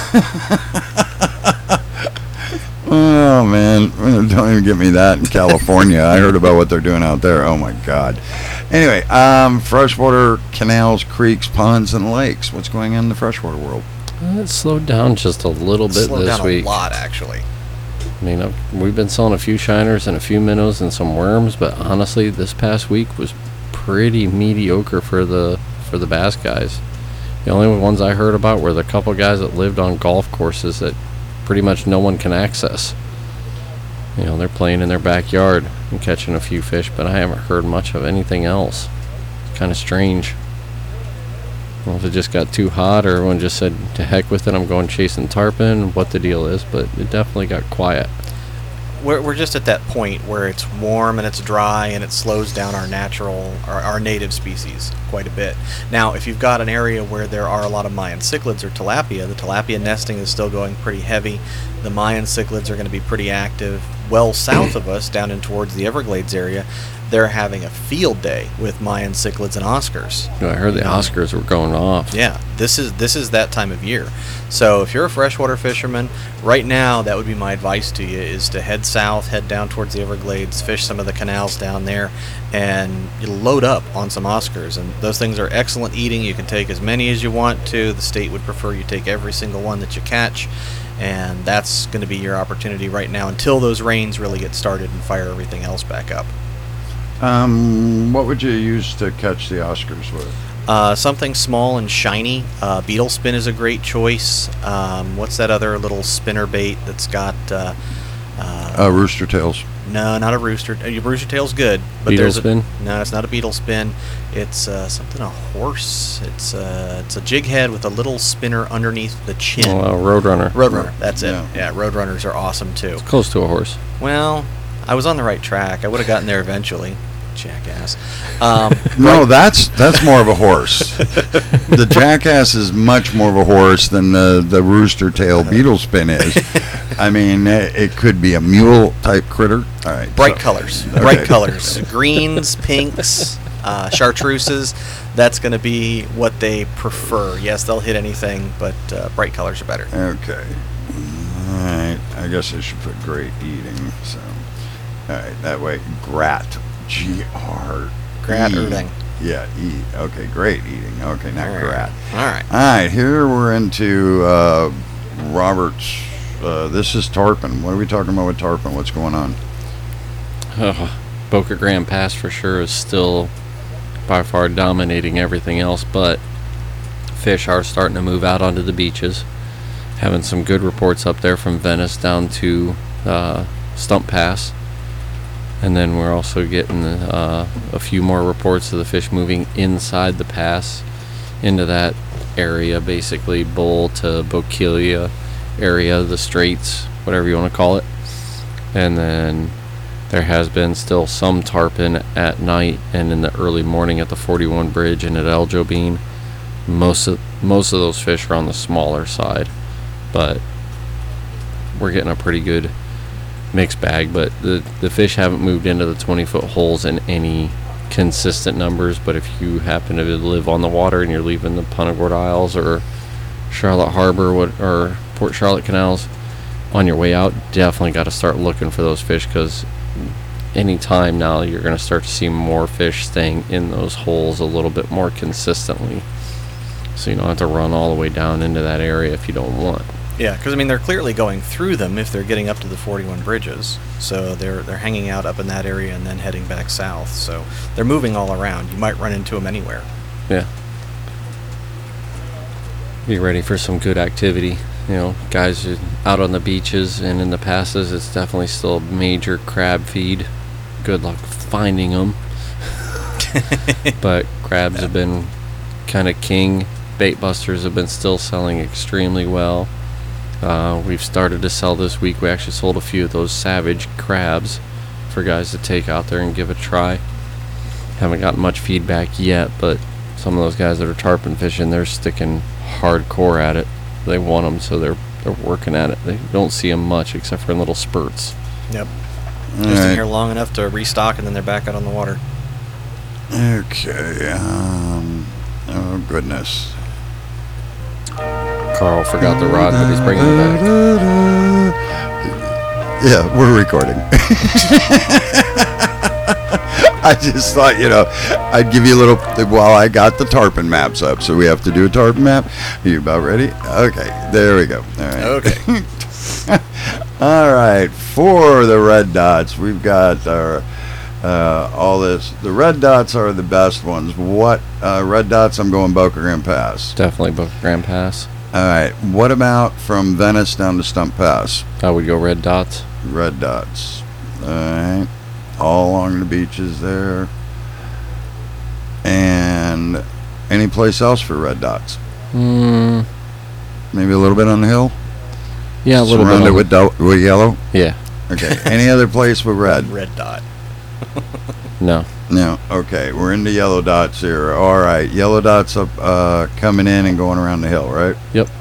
Oh man, don't even get me that in California. I heard about what they're doing out there. Oh my God. Anyway, um, freshwater canals, creeks, ponds, and lakes. What's going on in the freshwater world? Uh, It slowed down just a little bit Slowed this down week. a lot, actually. I mean, I've, we've been selling a few shiners and a few minnows and some worms, but honestly, this past week was pretty mediocre for the for the bass guys. The only ones I heard about were the couple guys that lived on golf courses that pretty much no one can access. You know, they're playing in their backyard and catching a few fish, but I haven't heard much of anything else. It's kind of strange. know if it just got too hot or everyone just said, to heck with it, I'm going chasing tarpon, what the deal is, but it definitely got quiet. We're, we're just at that point where it's warm and it's dry and it slows down our natural, our, our native species quite a bit. Now, if you've got an area where there are a lot of Mayan cichlids or tilapia, the tilapia nesting is still going pretty heavy. The Mayan cichlids are going to be pretty active. Well south of us, down in towards the Everglades area, they're having a field day with Mayan cichlids and Oscars. I heard the Oscars were going off. Yeah, this is this is that time of year. So if you're a freshwater fisherman, right now that would be my advice to you, is to head south, head down towards the Everglades, fish some of the canals down there, and you load up on some Oscars. And those things are excellent eating. You can take as many as you want to. The state would prefer you take every single one that you catch, and that's going to be your opportunity right now until those rains really get started and fire everything else back up. Um, what would you use to catch the Oscars with? Uh, something small and shiny. Uh, beetle spin is a great choice. Um, what's that other little spinner bait that's got? Uh, uh, Uh, rooster tails. no, not a rooster. Uh, rooster tail's good, but Beetle there's spin? A, no, it's not a beetle spin. It's uh, something a horse. It's uh, it's a jig head with a little spinner underneath the chin. Oh, uh, Roadrunner. Roadrunner. That's it. Yeah. Yeah, Roadrunners are awesome too. Close to a horse. Well, I was on the right track. I would have gotten there eventually. Jackass. Um, No, that's that's more of a horse. The Jackass is much more of a horse than the, the rooster tail beetle spin is. I mean, it, it could be a mule type critter. All right. bright so- colors. Okay. Bright colors. Greens, pinks, uh, chartreuses. That's going to be what they prefer. Yes, they'll hit anything, but uh, bright colors are better. Okay. All right. I guess I should put great eating. So, all right. That way, grat. G R. Grat E. eating. Yeah, E. Okay, great eating. Okay, not All right. grat. All right. All right, here we're into uh, Robert's. Uh, this is tarpon. What are we talking about with tarpon? What's going on? Uh, Boca Grande Pass for sure is still by far dominating everything else, but fish are starting to move out onto the beaches. Having some good reports up there from Venice down to uh, Stump Pass. And then we're also getting uh, a few more reports of the fish moving inside the pass into that area, basically Bull to Boquilla area, the straits, whatever you want to call it. And then there has been still some tarpon at night and in the early morning at the forty-one bridge and at El Jobin. Most of most of those fish are on the smaller side, but we're getting a pretty good mixed bag. But the the fish haven't moved into the twenty foot holes in any consistent numbers. But if you happen to live on the water and you're leaving the Punta Gorda Isles or Charlotte Harbor what, or Port Charlotte canals on your way out, definitely got to start looking for those fish, because any time now you're going to start to see more fish staying in those holes a little bit more consistently, so you don't have to run all the way down into that area if you don't want. Yeah, because I mean they're clearly going through them if they're getting up to the forty-one bridges. So they're they're hanging out up in that area and then heading back south. So they're moving all around. You might run into them anywhere. Yeah. Be ready for some good activity. You know, guys are out on the beaches and in the passes. It's definitely still a major crab feed. Good luck finding them. But crabs have been kind of king. Bait busters have been still selling extremely well. Uh, we've started to sell this week. We actually sold a few of those savage crabs for guys to take out there and give a try. Haven't gotten much feedback yet, but some of those guys that are tarpon fishing, they're sticking hardcore at it. They want them, so they're they're working at it. They don't see them much except for in little spurts. Yep. All Just in right. here long enough to restock and then they're back out on the water. Okay. Um, oh goodness. Carl forgot the rod, but he's bringing it back. Yeah, we're recording. I just thought, you know, I'd give you a little, while I got the tarpon maps up, so we have to do a tarpon map. Are you about ready? Okay, there we go. All right. Okay. All right, for the red dots, we've got our, uh, all this. The red dots are the best ones. What, uh, red dots, I'm going Boca Grande Pass. Definitely Boca Grande Pass. All right, what about from Venice down to Stump Pass? I would go red dots. Red dots. All right. All along the beaches there. And Any place else for red dots? Mm, Maybe a little bit on the hill. yeah, a little bit. Surrounded on- with do- with yellow. yeah. Okay. Any other place with red? Red dot. No. No. Okay. We're into yellow dots here. All right. Yellow dots up, uh, coming in and going around the hill, right? Yep.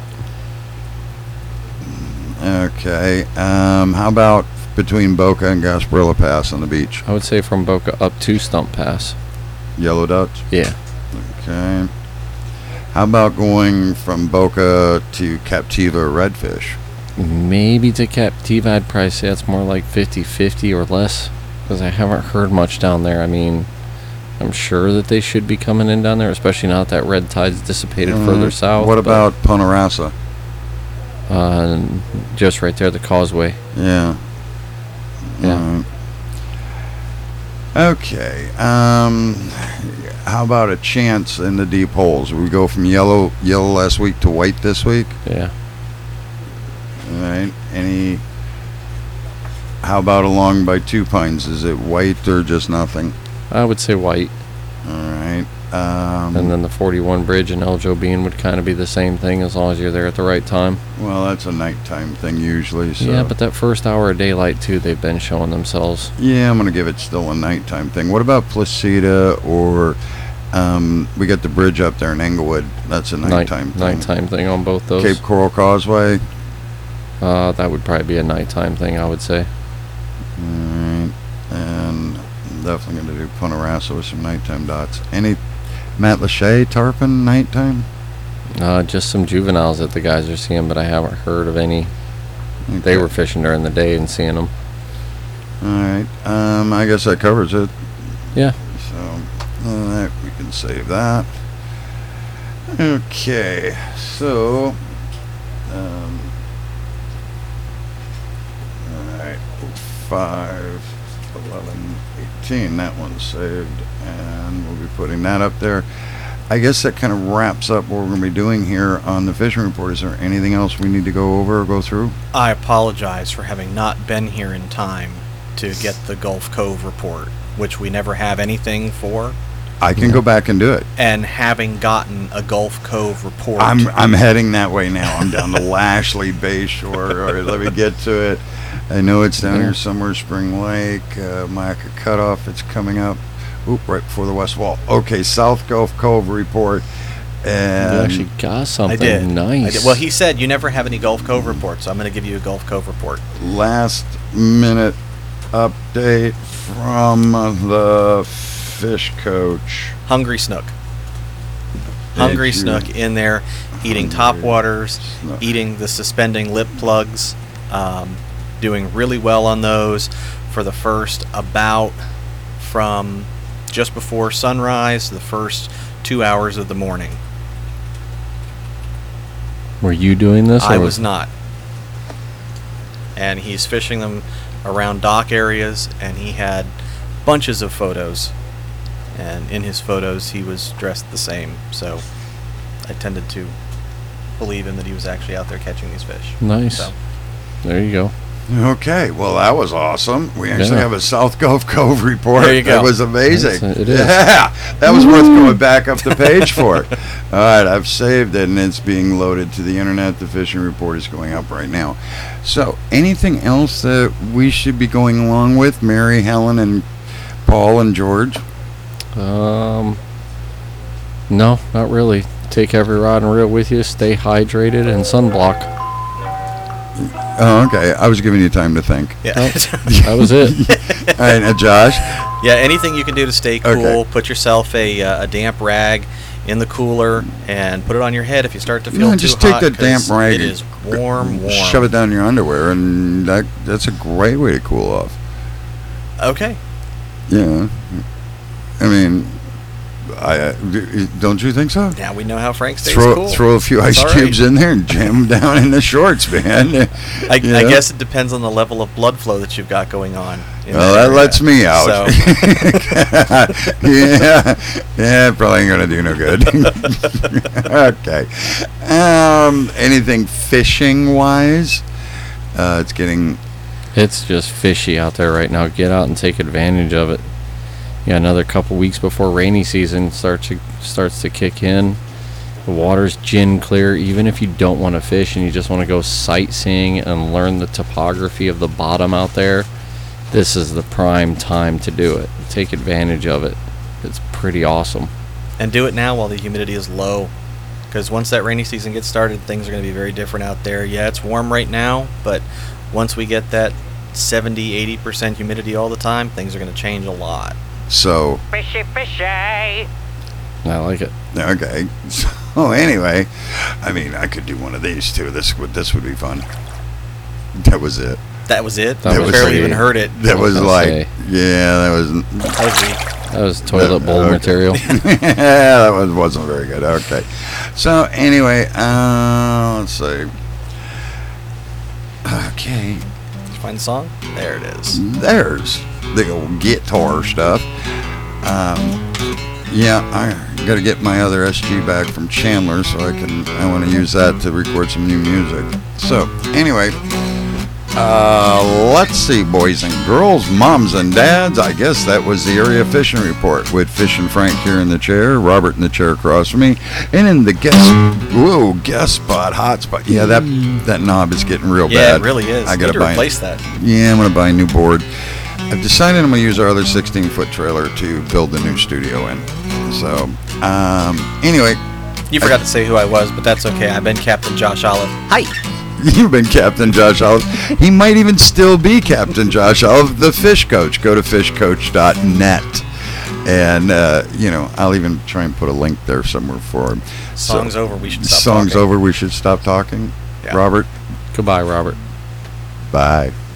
Okay. Um, how about between Boca and Gasparilla Pass on the beach? I would say from Boca up to Stump Pass. Yellow dots. Yeah. Okay. How about going from Boca to Captiva or Redfish? Maybe to Captiva, I'd probably say it's more like fifty-fifty or less, because I haven't heard much down there. I mean, I'm sure that they should be coming in down there, especially now that that red tide's dissipated Mhm. further south. What but, about Punta Rasa? uh, just right there, the causeway? Yeah. Yeah. Alright. Okay. Um, how about a chance in the deep holes? We go from yellow yellow last week to white this week. Yeah. All right. Any? How about along by Two Pines? Is it white or just nothing? I would say white. All right. Um, And then the forty-one bridge and El Jobin would kind of be the same thing as long as you're there at the right time. well, that's a nighttime thing usually. So. Yeah, but that first hour of daylight, too, they've been showing themselves. Yeah, I'm gonna give it still a nighttime thing. What about Placida or? Um, we got the bridge up there in Englewood. That's a Night, nighttime thing. nighttime thing on both those. Cape Coral Causeway. Uh, that would probably be a nighttime thing, I would say. Alright, and I'm definitely going to do Punta Rasa with some nighttime dots. Any Matt Lachey tarpon nighttime? Uh, just some juveniles that the guys are seeing, but I haven't heard of any. They Okay. were fishing during the day and seeing them. Alright, um, I guess that covers it. Yeah. So, alright, we can save that. Okay, so, um, alright, five, eleven, eighteen, that one's saved, and we'll be putting that up there. I guess that kind of wraps up what we're going to be doing here on the fishing report. Is there anything else we need to go over or go through? I apologize for having not been here in time to get the Gulf Cove report, which we never have anything for, I can go back and do it. and having gotten a Gulf Cove report. I'm I'm heading that way now. I'm down to Lashley Bayshore. All right, let me get to it. I know it's down Yeah. here somewhere, Spring Lake, uh, Mayaca Cutoff. It's coming up. Oop, right before the west wall. Okay, South Gulf Cove report. You And actually got something I did. nice. I did. Well, he said you never have any Gulf Cove reports, so I'm going to give you a Gulf Cove report. last minute update from the fish coach. Hungry Snook. Did Hungry you- Snook in there, eating Hungry topwaters, Snook. eating the suspending lip plugs, um, doing really well on those for the first about from just before sunrise, the first two hours of the morning. Were you doing this? I or was not. And he's fishing them around dock areas, and he had bunches of photos. And in his photos, he was dressed the same. So I tended to believe him that he was actually out there catching these fish. Nice. So, There you go. Okay, well that was awesome. We actually Yeah. have a South Gulf Cove report. There you go. That was amazing. It's- it is. Yeah, that was worth going back up the page for. All right, I've saved it and it's being loaded to the internet. The fishing report is going up right now. So, anything else that we should be going along with, Mary, Helen, and Paul and George? Um, no, not really. Take every rod and reel with you. Stay hydrated and sunblock. Oh, okay. I was giving you time to think. yeah. That was it. All right, now Josh. Yeah, anything you can do to stay cool. Okay. Put yourself a, uh, a damp rag in the cooler and put it on your head if you start to feel No, too just take hot, that damp 'cause rag It and is warm, warm. Shove it down your underwear, and that that's a great way to cool off. Okay. Yeah. I mean, I uh, d- don't you think so? Now we know how Frank stays Throw cool. throw a few That's ice all right. cubes in there and jam them down in the shorts, man. I, You I know? guess it depends on the level of blood flow that you've got going on. in Well, that area. lets me out. So, yeah, yeah, probably ain't gonna do no good. Okay. Um, anything fishing wise? Uh, it's getting It's just fishy out there right now. Get out and take advantage of it. yeah, another couple weeks before rainy season starts to, starts to kick in. The water's gin clear. Even if you don't want to fish and you just want to go sightseeing and learn the topography of the bottom out there, this is the prime time to do it. Take advantage of it. It's pretty awesome. And do it now while the humidity is low. Because once that rainy season gets started, things are going to be very different out there. Yeah, it's warm right now, but once we get that seventy, eighty percent humidity all the time, things are going to change a lot. So, Fishy, fishy. I like it. okay. So anyway, I mean, I could do one of these too. This would this would be fun. That was it. That was it. That I was barely pretty- even heard it. That was gonna like, say. yeah, that was That was weak. That was toilet bowl Okay. material. yeah, that was, wasn't very good. Okay. So anyway, uh, let's see. Okay, Did you find the song? There it is. there's the old guitar stuff. Um, yeah, I got to get my other S G back from Chandler, so I can. I want to use that to record some new music. So anyway, uh, let's see, boys and girls, moms and dads. I guess that was the area fishing report with Fish and Frank here in the chair, Robert in the chair across from me, and in the guest, whoa, guest spot, hot spot. Yeah, that that knob is getting real Yeah, bad. it really is. I Need gotta to buy replace that. Yeah, I'm gonna buy a new board. I've decided I'm gonna use our other sixteen foot trailer to build the new studio in. So, um, anyway, You forgot to say who I was, but that's okay. I've been Captain Josh Olive. Hi. you've been Captain Josh Olive. He might even still be Captain Josh Olive, the fish coach. Go to fish coach dot net. And, uh, you know, I'll even try and put a link there somewhere for him. Song's So, over. We should stop Song's talking. over. We should stop talking. Yeah. Robert, Goodbye, Robert. bye.